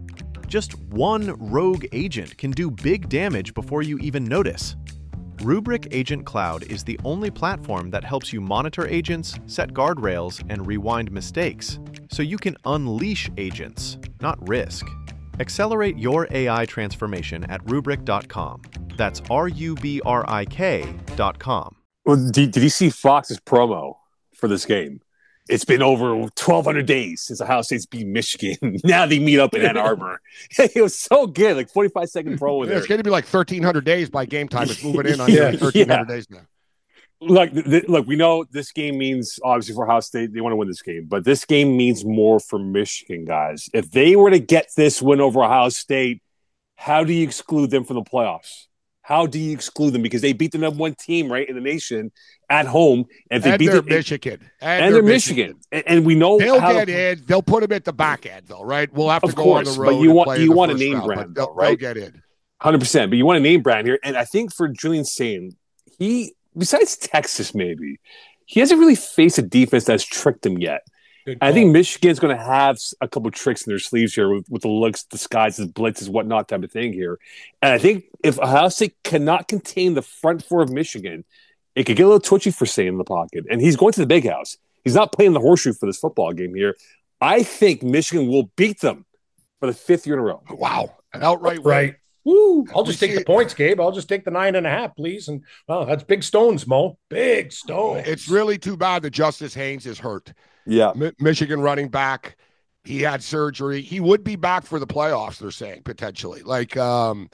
S1: Just one rogue agent can do big damage before you even notice. Rubrik Agent Cloud is the only platform that helps you monitor agents, set guardrails, and rewind mistakes, so you can unleash agents, not risk. Accelerate your A I transformation at rubrik dot com. That's R U B R I K dot com.
S3: Well, did, did you see Fox's promo for this game? It's been over twelve hundred days since Ohio State's beat Michigan. Now they meet up in Ann Arbor. It was so good, like forty-five second promo there.
S2: It's going to be like thirteen hundred days by game time. It's moving in on yeah, thirteen hundred yeah. days now.
S3: Look, th- th- look, we know this game means, obviously, for Ohio State, they want to win this game. But this game means more for Michigan, guys. If they were to get this win over Ohio State, how do you exclude them from the playoffs? How do you exclude them? Because they beat the number one team, right, in the nation at home. And they
S2: and
S3: beat
S2: they're
S3: the,
S2: Michigan.
S3: And, and they're Michigan. Michigan. And, and we know
S2: they'll
S3: how
S2: get
S3: to,
S2: in. They'll put them at the back end, though, right? We'll have to
S3: of
S2: go
S3: course,
S2: on the road.
S3: But you want, you want a name
S2: round,
S3: brand,
S2: they'll,
S3: though, right?
S2: They'll get in.
S3: one hundred percent. But you want a name brand here. And I think for Julian Sain, he, besides Texas maybe, he hasn't really faced a defense that's tricked him yet. I think Michigan's going to have a couple tricks in their sleeves here with, with the looks, disguises, blitzes, whatnot type of thing here. And I think if Ohio State cannot contain the front four of Michigan, it could get a little twitchy for Sain in the pocket. And he's going to the big house. He's not playing the horseshoe for this football game here. I think Michigan will beat them for the fifth year in a row.
S2: Wow. An outright
S4: right. Woo. I'll just take the points, Gabe. I'll just take the nine and a half, please. And oh, that's big stones, Mo. Big stones.
S2: It's really too bad that Justice Haynes is hurt.
S3: Yeah.
S2: Mi- Michigan running back. He had surgery. He would be back for the playoffs, they're saying, potentially. Like, um,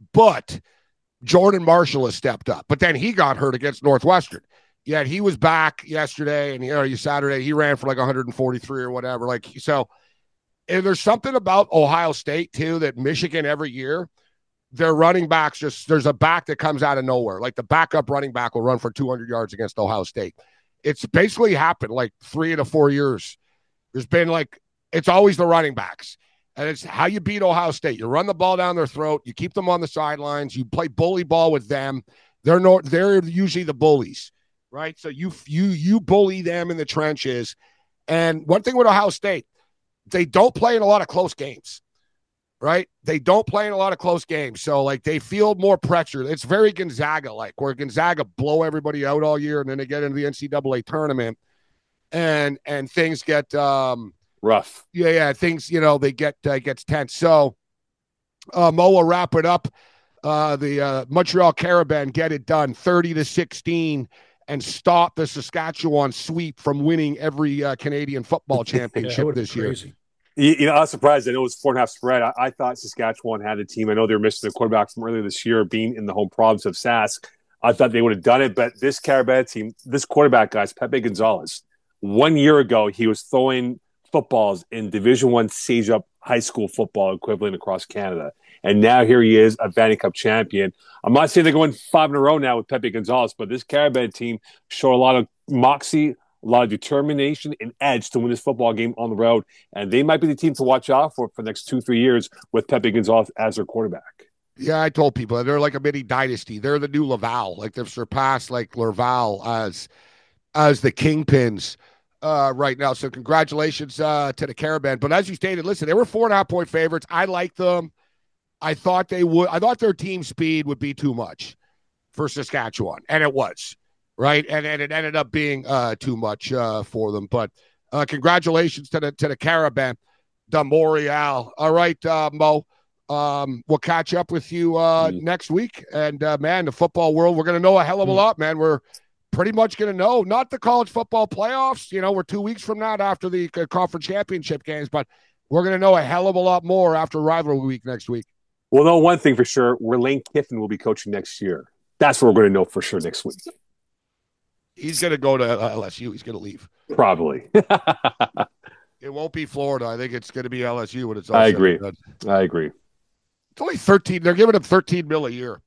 S2: but Jordan Marshall has stepped up. But then he got hurt against Northwestern. Yet he was back yesterday and you know, Saturday. He ran for like one hundred forty-three or whatever. Like, so and there's something about Ohio State, too, that Michigan every year, their running backs just, there's a back that comes out of nowhere. Like the backup running back will run for two hundred yards against Ohio State. It's basically happened like three to four years. There's been like, it's always the running backs. And it's how you beat Ohio State. You run the ball down their throat. You keep them on the sidelines. You play bully ball with them. They're no, they're usually the bullies, right? So you, you, you bully them in the trenches. And one thing with Ohio State, they don't play in a lot of close games, right? They don't play in a lot of close games. So, like, they feel more pressure. It's very Gonzaga-like, where Gonzaga blow everybody out all year, and then they get into the N C double A tournament, and and things get um,
S3: rough.
S2: Yeah, yeah, things, you know, they get uh, gets tense. So, uh, Mo will wrap it up. Uh, the uh, Montreal Carabin get it done, thirty to sixteen, and stop the Saskatchewan sweep from winning every uh, Canadian football championship
S4: yeah,
S2: this
S4: crazy.
S2: year.
S3: You, you know, I was surprised. I know it was four and a half spread. I, I thought Saskatchewan had a team. I know they were missing their quarterback from earlier this year, being in the home province of Sask. I thought they would have done it, but this Carabin team, this quarterback, guys, Pepe Gonzalez, one year ago, he was throwing footballs in Division One Sage-Up high school football equivalent across Canada. And now here he is, a Vanier Cup champion. I'm not saying they're going five in a row now with Pepe Gonzalez, but this Carabin team showed a lot of moxie, a lot of determination and edge to win this football game on the road. And they might be the team to watch out for for the next two, three years with Pepe Gonzalez as their quarterback.
S2: Yeah, I told people they're like a mini dynasty. They're the new Laval. Like, they've surpassed like Laval as as the kingpins uh, right now. So congratulations uh, to the Carabin. But as you stated, listen, they were four and a half point favorites. I like them. I thought they would. I thought their team speed would be too much for Saskatchewan, and it was, right? And and it ended up being uh, too much uh, for them. But uh, congratulations to the to the Carabin de Montreal. All right, uh, Mo. Um, we'll catch up with you uh, mm. next week. And uh, man, the football world, we're gonna know a hell of a mm. lot, man. We're pretty much gonna know not the college football playoffs. You know, we're two weeks from that after the uh, conference championship games, but we're gonna know a hell of a lot more after rivalry week next week.
S3: We'll know one thing for sure, where Lane Kiffin will be coaching next year. That's what we're going to know for sure next week.
S2: He's going to go to L S U. He's going to leave.
S3: Probably.
S2: It won't be Florida. I think it's going to be L S U when it's all
S3: I agree. I agree.
S2: It's only thirteen. They're giving him thirteen mil a year.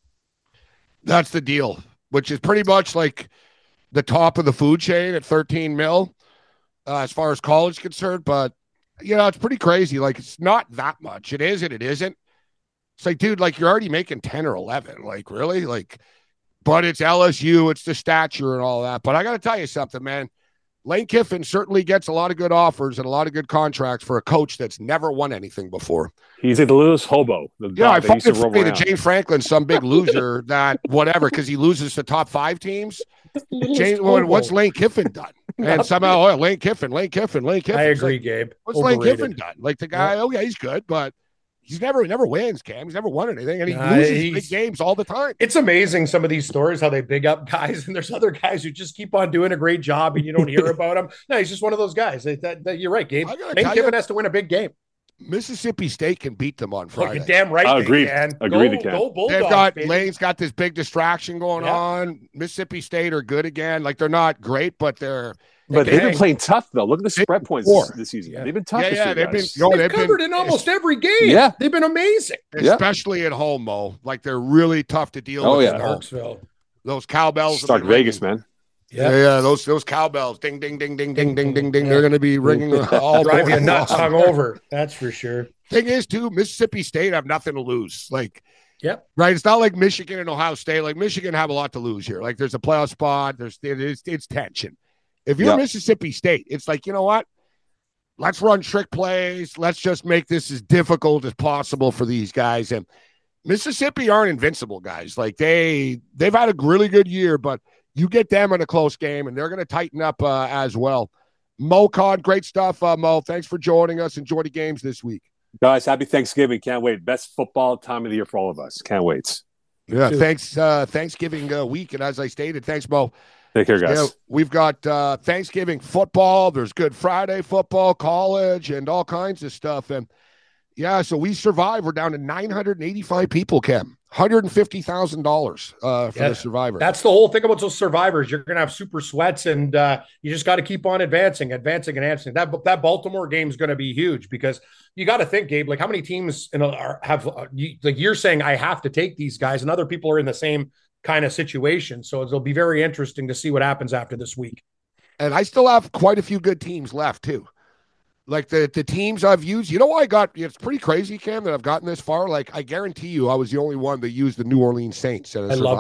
S2: That's the deal, which is pretty much like the top of the food chain at thirteen mil uh, as far as college is concerned. But, you know, it's pretty crazy. Like, it's not that much. It is and it isn't. It's like, dude, like, you're already making ten or eleven. Like, really? Like, but it's L S U. It's the stature and all that. But I got to tell you something, man. Lane Kiffin certainly gets a lot of good offers and a lot of good contracts for a coach that's never won anything before.
S3: He's like the littlest hobo. The
S2: yeah, I find it funny that James Franklin's some big loser that whatever, because he loses to top five teams. James, what's Lane Kiffin done? And somehow, oh, Lane Kiffin, Lane Kiffin, Lane Kiffin.
S4: I agree,
S2: like,
S4: Gabe.
S2: What's Overrated. Lane Kiffin done? Like, the guy, yeah. oh, yeah, he's good, but he's never never wins, Cam. He's never won anything, and he nah, loses big games all the time.
S4: It's amazing, some of these stories, how they big up guys, and there's other guys who just keep on doing a great job, and you don't hear about him. No, he's just one of those guys. That, that, that you're right, Gabe. Lane Kiffin you, has to win a big game.
S2: Mississippi State can beat them on Friday.
S4: Look, damn right
S3: I agree.
S4: They can.
S3: Agree
S4: go,
S3: they can.
S4: Go Bulldogs,
S2: They've got,
S4: baby.
S2: Lane's got this big distraction going yeah. on. Mississippi State are good again. Like, they're not great, but they're
S3: But they've been playing tough, though. Look at the spread points this, this season. Yeah. They've been tough
S2: yeah,
S3: this
S2: yeah,
S3: year,
S2: they've
S3: guys.
S2: been, yo,
S4: they've,
S2: they've
S4: covered
S2: been,
S4: in almost every game.
S3: Yeah.
S4: They've been amazing.
S2: Especially yeah. at home, Mo. Like, they're really tough to deal
S3: oh,
S2: with.
S3: Yeah.
S2: Starksville. Those cowbells.
S3: Stark Vegas, man.
S2: Yeah. yeah, yeah, those those cowbells, ding, ding, ding, ding, ding, ding, ding, ding. Yeah. They're going to be ringing all
S4: drive you nuts hungover. That's for sure.
S2: Thing is, too, Mississippi State have nothing to lose. Like,
S4: yep,
S2: right. It's not like Michigan and Ohio State. Like, Michigan have a lot to lose here. Like, there's a playoff spot. There's it's, it's tension. If you're yep. Mississippi State, it's like, you know what? Let's run trick plays. Let's just make this as difficult as possible for these guys. And Mississippi aren't invincible, guys. Like, they they've had a really good year, but you get them in a close game, and they're going to tighten up uh, as well. Mo Con, great stuff, uh, Mo. Thanks for joining us. Enjoy the games this week.
S3: Guys, happy Thanksgiving. Can't wait. Best football time of the year for all of us. Can't wait.
S2: Yeah, thanks. Uh, Thanksgiving uh, week. And as I stated, thanks, Mo.
S3: Take care, guys.
S2: Yeah, we've got uh, Thanksgiving football. There's Good Friday football, college, and all kinds of stuff. And, yeah, so we survived. We're down to nine hundred eighty-five people, Cam. one hundred fifty thousand dollars uh, for yeah, the survivor.
S4: That's the whole thing about those survivors. You're going to have super sweats, and uh, you just got to keep on advancing, advancing, and advancing. That that Baltimore game is going to be huge because you got to think, Gabe, like how many teams in a, are, have uh, you, like you're saying, I have to take these guys, and other people are in the same kind of situation. So it'll be very interesting to see what happens after this week.
S2: And I still have quite a few good teams left too. Like the, the teams I've used, you know why I got, it's pretty crazy, Cam, that I've gotten this far. Like, I guarantee you I was the only one that used the New Orleans Saints. As a
S4: I love that.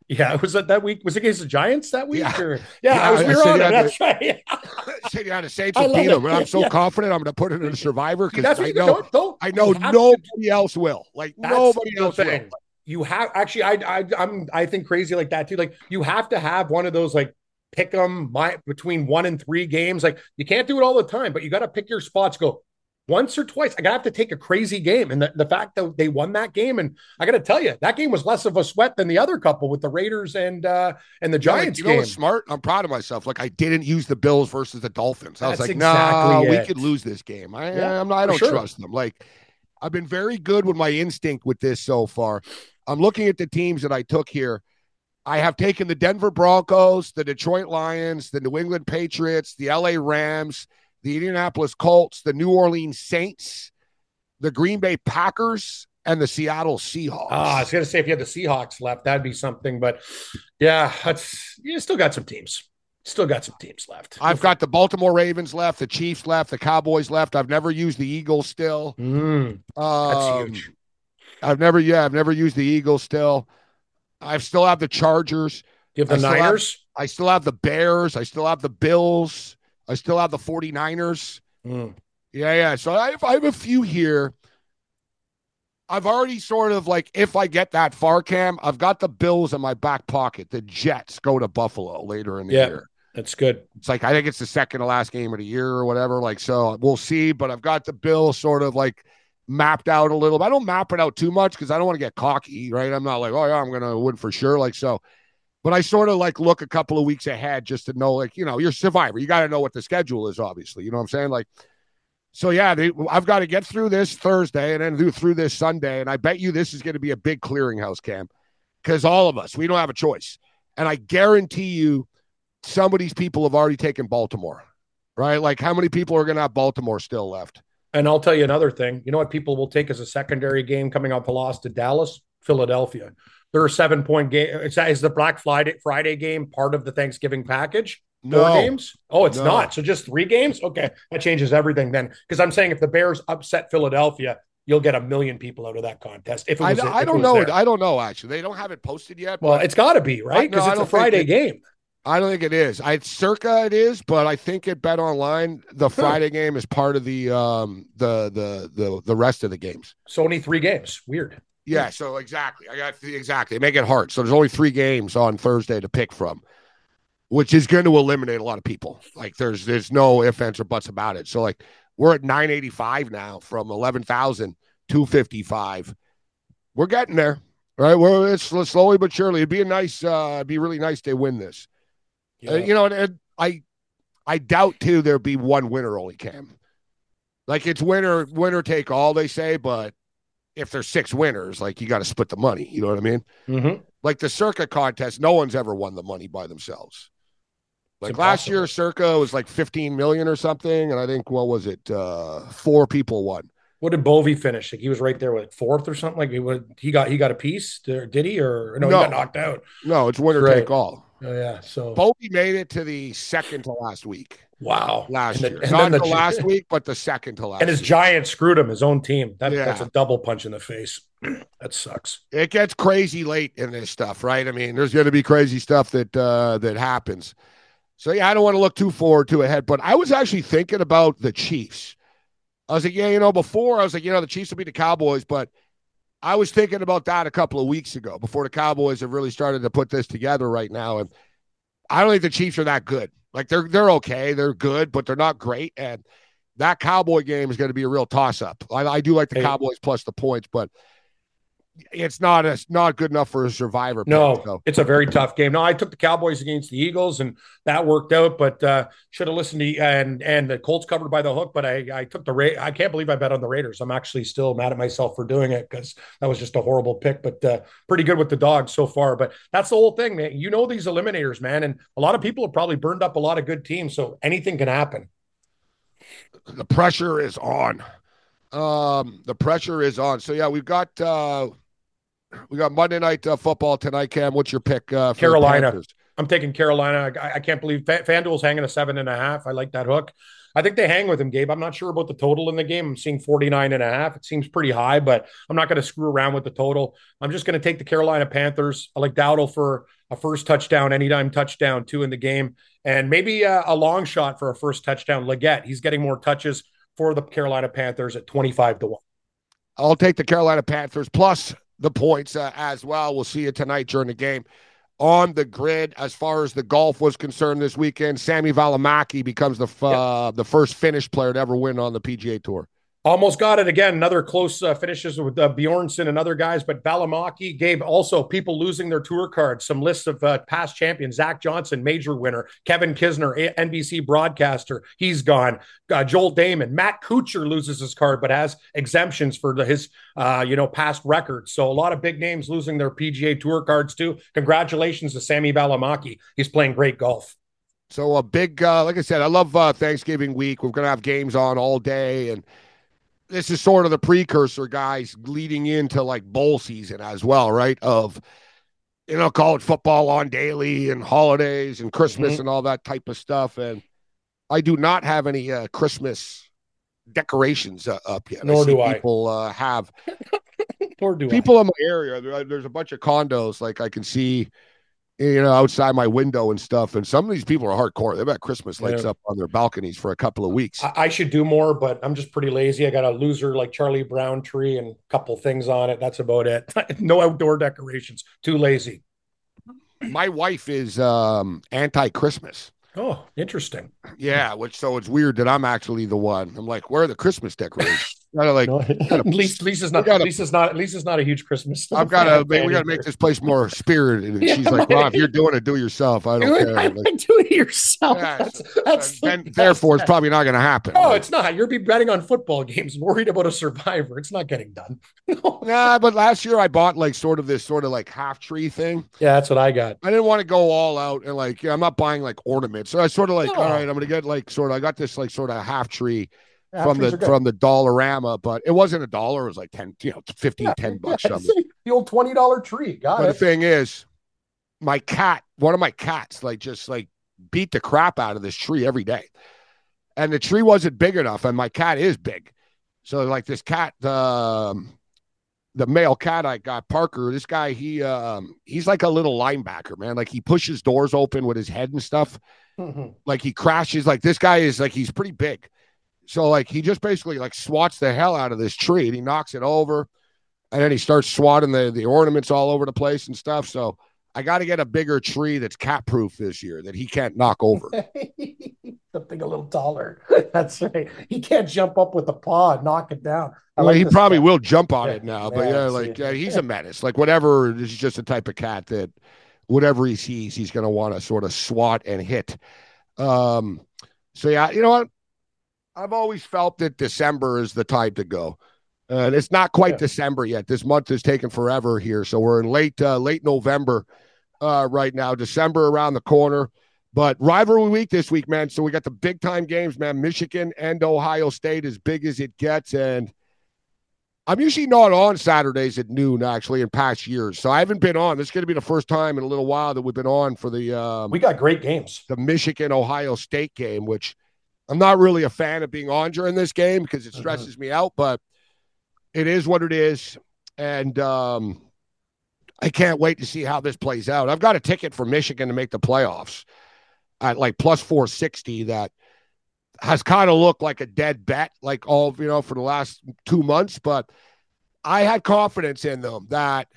S4: Yeah, was that that week? Was it against the Giants that week?
S2: Yeah,
S4: Or yeah,
S2: yeah
S4: I was.
S2: I
S4: We were
S2: said
S4: on
S2: you
S4: it.
S2: had
S4: That's right.
S2: I said yeah, the Saints
S4: I
S2: will
S4: love
S2: beat them, and I'm
S4: it.
S2: so
S4: Yeah.
S2: confident I'm going to put it in a Survivor
S4: See,
S2: because
S4: that's what
S2: I
S4: you
S2: know
S4: don't don't.
S2: I
S4: You
S2: know
S4: have to.
S2: nobody else will. Like
S4: That's
S2: nobody
S4: the
S2: else will.
S4: thing. You have actually. I I I'm I think crazy like that too. Like you have to have one of those like pick them my between one and three games. Like you can't do it all the time, but you got to pick your spots. Go once or twice. I got to have to take a crazy game, and the, the fact that they won that game, and I got to tell you, that game was less of a sweat than the other couple with the Raiders and uh and the
S2: Yeah, like,
S4: Giants
S2: you know what's
S4: game.
S2: smart? I'm proud of myself. Like I didn't use the Bills versus the Dolphins. I was
S4: That's
S2: like,
S4: exactly
S2: nah, we
S4: it.
S2: could lose this game. I,
S4: Yeah,
S2: I'm not, I
S4: for
S2: don't
S4: sure.
S2: trust them. Like I've been very good with my instinct with this so far. I'm looking at the teams that I took here. I have taken the Denver Broncos, the Detroit Lions, the New England Patriots, the L A Rams, the Indianapolis Colts, the New Orleans Saints, the Green Bay Packers, and the Seattle Seahawks.
S4: Ah, I was gonna say if you had the Seahawks left, that'd be something. But yeah, that's you still got some teams. Still got some teams left.
S2: I've got the Baltimore Ravens left, the Chiefs left, the Cowboys left. I've never used the Eagles still.
S4: Mm, that's
S2: Um,
S4: huge.
S2: I've never, yeah, I've never used the Eagles still. I still have the Chargers.
S4: You have the
S2: I still
S4: Niners.
S2: Have, I still have the Bears. I still have the Bills. I still have the 49ers.
S4: Mm.
S2: Yeah, yeah. So I have, I have a few here. I've already sort of like, if I get that far, Cam, I've got the Bills in my back pocket. The Jets go to Buffalo later in the
S4: Yeah,
S2: year.
S4: that's good.
S2: It's like, I think it's the second to last game of the year or whatever. Like, so we'll see. But I've got the Bills sort of like mapped out a little bit. I don't map it out too much because I don't want to get cocky, right? I'm not like, oh, yeah, I'm going to win for sure. Like, so, but I sort of like look a couple of weeks ahead just to know, like, you know, you're a survivor. You got to know what the schedule is, obviously. You know what I'm saying? Like, so yeah, they, I've got to get through this Thursday and then do through this Sunday. And I bet you this is going to be a big clearinghouse, Cam, because all of us, we don't have a choice. And I guarantee you some of these people have already taken Baltimore, right? Like how many people are going to have Baltimore still left?
S4: And I'll tell you another thing. You know what people will take as a secondary game coming off a loss to Dallas? Philadelphia. They're a seven point game. Is, is the Black Friday, Friday game part of the Thanksgiving package? Four
S2: No.
S4: games? Oh, it's
S2: No.
S4: not. So just three games? Okay. That changes everything then. Because I'm saying if the Bears upset Philadelphia, you'll get a million people out of that contest. If it
S2: I,
S4: was,
S2: I
S4: if
S2: don't
S4: it was
S2: know.
S4: there.
S2: I don't know, actually. They don't have it posted yet.
S4: Well,
S2: but
S4: it's got to be, right?
S2: I- no,
S4: Because
S2: I
S4: it's a
S2: don't think
S4: Friday
S2: it-
S4: game.
S2: I don't think it is. I circa it is, but I think at Bet Online, the Friday game is part of the um the the the the rest of the games.
S4: So only three games. Weird.
S2: Yeah, so exactly. I got the exactly. Make it hard. So there's only three games on Thursday to pick from, which is going to eliminate a lot of people. Like there's there's no ifs, ands, or buts about it. So like we're at nine eighty-five now from eleven thousand two fifty-five. We're getting there, right? We're it's slowly but surely. It'd be a nice, uh, it'd be really nice they win this.
S4: Yeah.
S2: Uh, you know, and, and I I doubt too there'll be one winner only, Cam. Like it's winner winner take all they say, but if there's six winners, like you got to split the money. You know what I mean?
S4: Mm-hmm.
S2: Like the Circa contest, no one's ever won the money by themselves. Like
S4: It's
S2: last
S4: impossible.
S2: year, Circa was like fifteen million or something, and I think what was it? Uh, four people won.
S4: What did Bovey finish? Like he was right there with fourth or something. Like he would, he got he got a piece. Did he or no?
S2: No.
S4: He got knocked out.
S2: No, it's winner
S4: Right.
S2: take all.
S4: Oh yeah. So
S2: Bobby made it to the second to last week.
S4: wow.
S2: Last
S4: And the-
S2: year,
S4: and
S2: not
S4: then
S2: the,
S4: the-
S2: last week, but the second to last.
S4: And his
S2: week.
S4: Giants screwed him. His own team. That,
S2: Yeah.
S4: That's a double punch in the face. That sucks.
S2: It gets crazy late in this stuff, right? I mean, there's going to be crazy stuff that uh, that happens. So yeah, I don't want to look too forward to ahead, but I was actually thinking about the Chiefs. I was like, yeah, you know, before I was like, you know, the Chiefs will beat the Cowboys, but I was thinking about that a couple of weeks ago before the Cowboys have really started to put this together right now, and I don't think the Chiefs are that good. Like they're they're okay, they're good, but they're not great, and that Cowboy game is going to be a real toss up. I, I do like the
S4: Hey.
S2: Cowboys plus the points, but it's not a, not good enough for a survivor.
S4: No,
S2: pick, so.
S4: it's a very tough game. No, I took the Cowboys against the Eagles, and that worked out. But uh, should have listened to and and the Colts covered by the hook. But I I took the Ra- I can't believe I bet on the Raiders. I'm actually still mad at myself for doing it because that was just a horrible pick. But uh, pretty good with the dogs so far. But that's the whole thing, man. You know these eliminators, man, and a lot of people have probably burned up a lot of good teams. So anything can happen.
S2: The pressure is on. Um, the pressure is on. So yeah, we've got uh, we got Monday night uh, football tonight. Cam, what's your pick? Uh, for
S4: Carolina.
S2: The Panthers?
S4: I'm taking Carolina. I, I can't believe Fa- FanDuel's hanging a seven and a half. I like that hook. I think they hang with him, Gabe. I'm not sure about the total in the game. I'm seeing forty-nine and a half. It seems pretty high, but I'm not going to screw around with the total. I'm just going to take the Carolina Panthers. I like Dowdle for a first touchdown, anytime touchdown, two in the game, and maybe a, a long shot for a first touchdown. Leggett, he's getting more touches for the Carolina Panthers at twenty-five to one.
S2: I'll take the Carolina Panthers plus the points uh, as well. We'll see you tonight during the game. On the grid, as far as the golf was concerned this weekend, Sami Välimäki becomes the uh, yep. the first Finnish player to ever win on the P G A Tour.
S4: Almost got it again. Another close uh, finishes with uh, Bjornsson and other guys, but Välimäki gave also people losing their tour cards. Some lists of uh, past champions: Zach Johnson, major winner; Kevin Kisner, N B C broadcaster, he's gone. Uh, Joel Damon, Matt Kuchar loses his card, but has exemptions for the, his uh, you know past records. So a lot of big names losing their P G A Tour cards too. Congratulations to Sami Välimäki. He's playing great golf.
S2: So a big, uh, like I said, I love uh, Thanksgiving week. We're gonna have games on all day, and this is sort of the precursor, guys, leading into like bowl season as well, right? Of, you know, college football on daily and holidays and Christmas mm-hmm. and all that type of stuff. And I do not have any uh, Christmas decorations uh, up yet.
S4: Nor
S2: I see
S4: do I.
S2: People uh, have.
S4: Nor do
S2: people
S4: I.
S2: in my area. There, there's a bunch of condos. Like I can see, you know, outside my window and stuff. And some of these people are hardcore. They've got Christmas lights yeah. up on their balconies for a couple of weeks.
S4: I, I should do more, but I'm just pretty lazy. I got a loser like Charlie Brown tree and a couple things on it. That's about it. No outdoor decorations. Too lazy.
S2: My wife is um, anti-Christmas.
S4: Oh, interesting.
S2: Yeah, which so it's weird that I'm actually the one. I'm like, where are the Christmas decorations? Gotta like,
S4: no,
S2: gotta,
S4: at least Lisa's not.
S2: Gotta,
S4: Lisa's not. Lisa's not a huge Christmas.
S2: I've got to. We got to make this place more spirited. And yeah, she's like, "Well, if you're doing it, do it yourself. I don't
S4: do
S2: care."
S4: It,
S2: like,
S4: do it yourself.
S2: Yeah,
S4: that's, that's
S2: then, the, therefore, it's probably not going to happen.
S4: Oh,
S2: like,
S4: it's not. You'll be betting on football games, and worried about a survivor. It's not getting done.
S2: Nah, but last year I bought like sort of this sort of like half tree thing.
S4: Yeah, that's what I got.
S2: I didn't want to go all out and like, yeah, I'm not buying like ornaments. So I sort of like, oh. all right, I'm going to get like sort of. I got this like sort of half tree. Half from the from the Dollarama, but it wasn't a dollar. It was like ten, you know, fifteen, yeah, ten bucks.
S4: Yeah, the old twenty dollar tree. Got
S2: but
S4: it.
S2: The thing is, my cat, one of my cats, like just like beat the crap out of this tree every day, and the tree wasn't big enough. And my cat is big, so like this cat, um, the male cat I got, Parker. This guy, he um, he's like a little linebacker, man. Like he pushes doors open with his head and stuff. Mm-hmm. Like he crashes. Like this guy is like he's pretty big. So, like, he just basically, like, swats the hell out of this tree, and he knocks it over, and then he starts swatting the, the ornaments all over the place and stuff. So, I got to get a bigger tree that's cat-proof this year that he can't knock over.
S4: Something a little taller. That's right. He can't jump up with a paw and knock it down. I
S2: well,
S4: like
S2: he probably
S4: guy.
S2: will jump on
S4: yeah,
S2: it now,
S4: yeah,
S2: but, yeah, like, yeah, he's a menace. Like, whatever, this is just a type of cat that whatever he sees, he's going to want to sort of swat and hit. Um. So, yeah, you know what? I've always felt that December is the time to go. And uh, it's not quite yeah. December yet. This month is taking forever here. So we're in late uh, late November uh, right now. December around the corner. But rivalry week this week, man. So we got the big time games, man. Michigan and Ohio State, as big as it gets. And I'm usually not on Saturdays at noon, actually, in past years. So I haven't been on. This is going to be the first time in a little while that we've been on for the um,
S4: we got great games.
S2: The Michigan-Ohio State game, which I'm not really a fan of being on during this game because it stresses mm-hmm. me out, but it is what it is. And um, I can't wait to see how this plays out. I've got a ticket for Michigan to make the playoffs at like plus four sixty that has kind of looked like a dead bet, like all, you know, for the last two months. But I had confidence in them that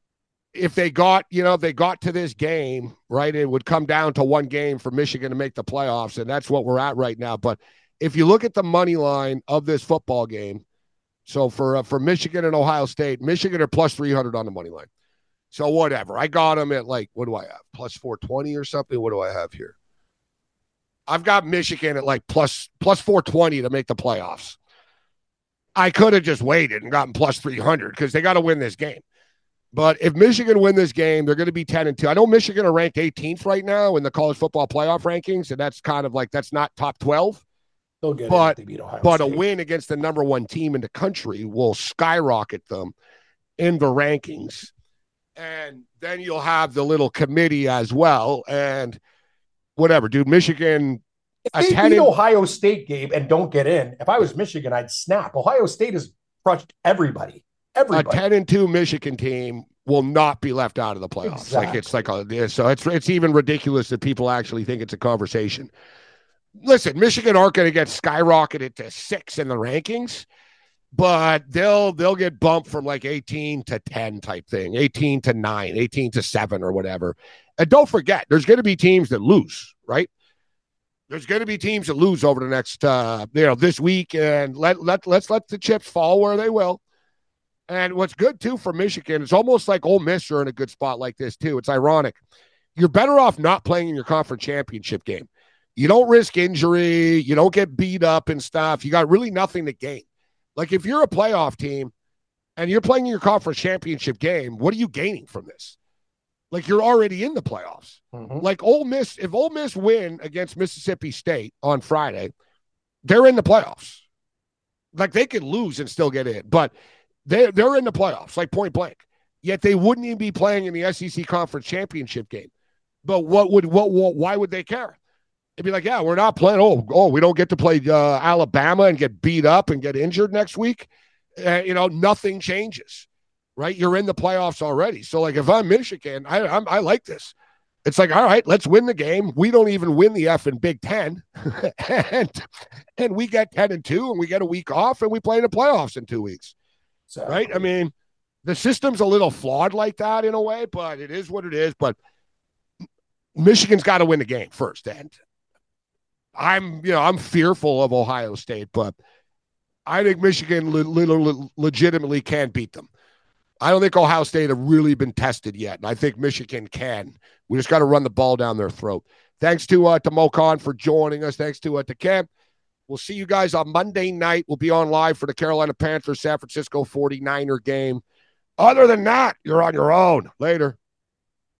S2: if they got, you know, if they got to this game, right, it would come down to one game for Michigan to make the playoffs, and that's what we're at right now. But if you look at the money line of this football game, so for uh, for Michigan and Ohio State, Michigan are plus three hundred on the money line. So whatever. I got them at like, what do I have? Plus four twenty or something? What do I have here? I've got Michigan at like plus plus four twenty to make the playoffs. I could have just waited and gotten plus three hundred because they got to win this game. But if Michigan win this game, they're going to be ten and two. I know Michigan are ranked eighteenth right now in the college football playoff rankings, and that's kind of like that's not top twelve.
S4: They'll get
S2: but
S4: it if they beat Ohio
S2: but
S4: State.
S2: A win against the number one team in the country will skyrocket them in the rankings. And then you'll have the little committee as well. And whatever, dude, Michigan,
S4: If
S2: a
S4: they
S2: ten
S4: beat
S2: and,
S4: Ohio State, Gabe, and don't get in, if I was Michigan, I'd snap. Ohio State has crushed everybody. Everybody.
S2: a ten and two Michigan team will not be left out of the playoffs.
S4: Exactly.
S2: Like it's like a, so it's it's even ridiculous that people actually think it's a conversation. Listen, Michigan aren't going to get skyrocketed to six in the rankings, but they'll they'll get bumped from like eighteen to ten type thing, eighteen to nine, eighteen to seven or whatever. And don't forget, there's going to be teams that lose, right? There's going to be teams that lose over the next, uh, you know, this week, and let let let's let the chips fall where they will. And what's good too for Michigan, it's almost like Ole Miss are in a good spot like this too. It's ironic. You're better off not playing in your conference championship game. You don't risk injury. You don't get beat up and stuff. You got really nothing to gain. Like if you're a playoff team and you're playing your conference championship game, what are you gaining from this? Like you're already in the playoffs. Mm-hmm. Like Ole Miss, if Ole Miss win against Mississippi State on Friday, they're in the playoffs. Like they could lose and still get in, but they they're in the playoffs, like point blank. Yet they wouldn't even be playing in the S E C conference championship game. But what would what, what why would they care? It'd be like, yeah, we're not playing. Oh, oh, we don't get to play uh, Alabama and get beat up and get injured next week. Uh, you know, nothing changes, right? You're in the playoffs already. So, like, if I'm Michigan, I I'm, I like this. It's like, all right, let's win the game. We don't even win the effing Big Ten, and and we get ten and two, and we get a week off, and we play in the playoffs in two weeks, exactly. Right? I mean, the system's a little flawed like that in a way, but it is what it is. But Michigan's got to win the game first, and I'm, you know, I'm fearful of Ohio State, but I think Michigan le- le- legitimately can beat them. I don't think Ohio State have really been tested yet, and I think Michigan can. We just got to run the ball down their throat. Thanks to uh, to Mo Khan for joining us. Thanks to uh, to Kemp. We'll see you guys on Monday night. We'll be on live for the Carolina Panthers San Francisco forty-niner game. Other than that, you're on your own. Later.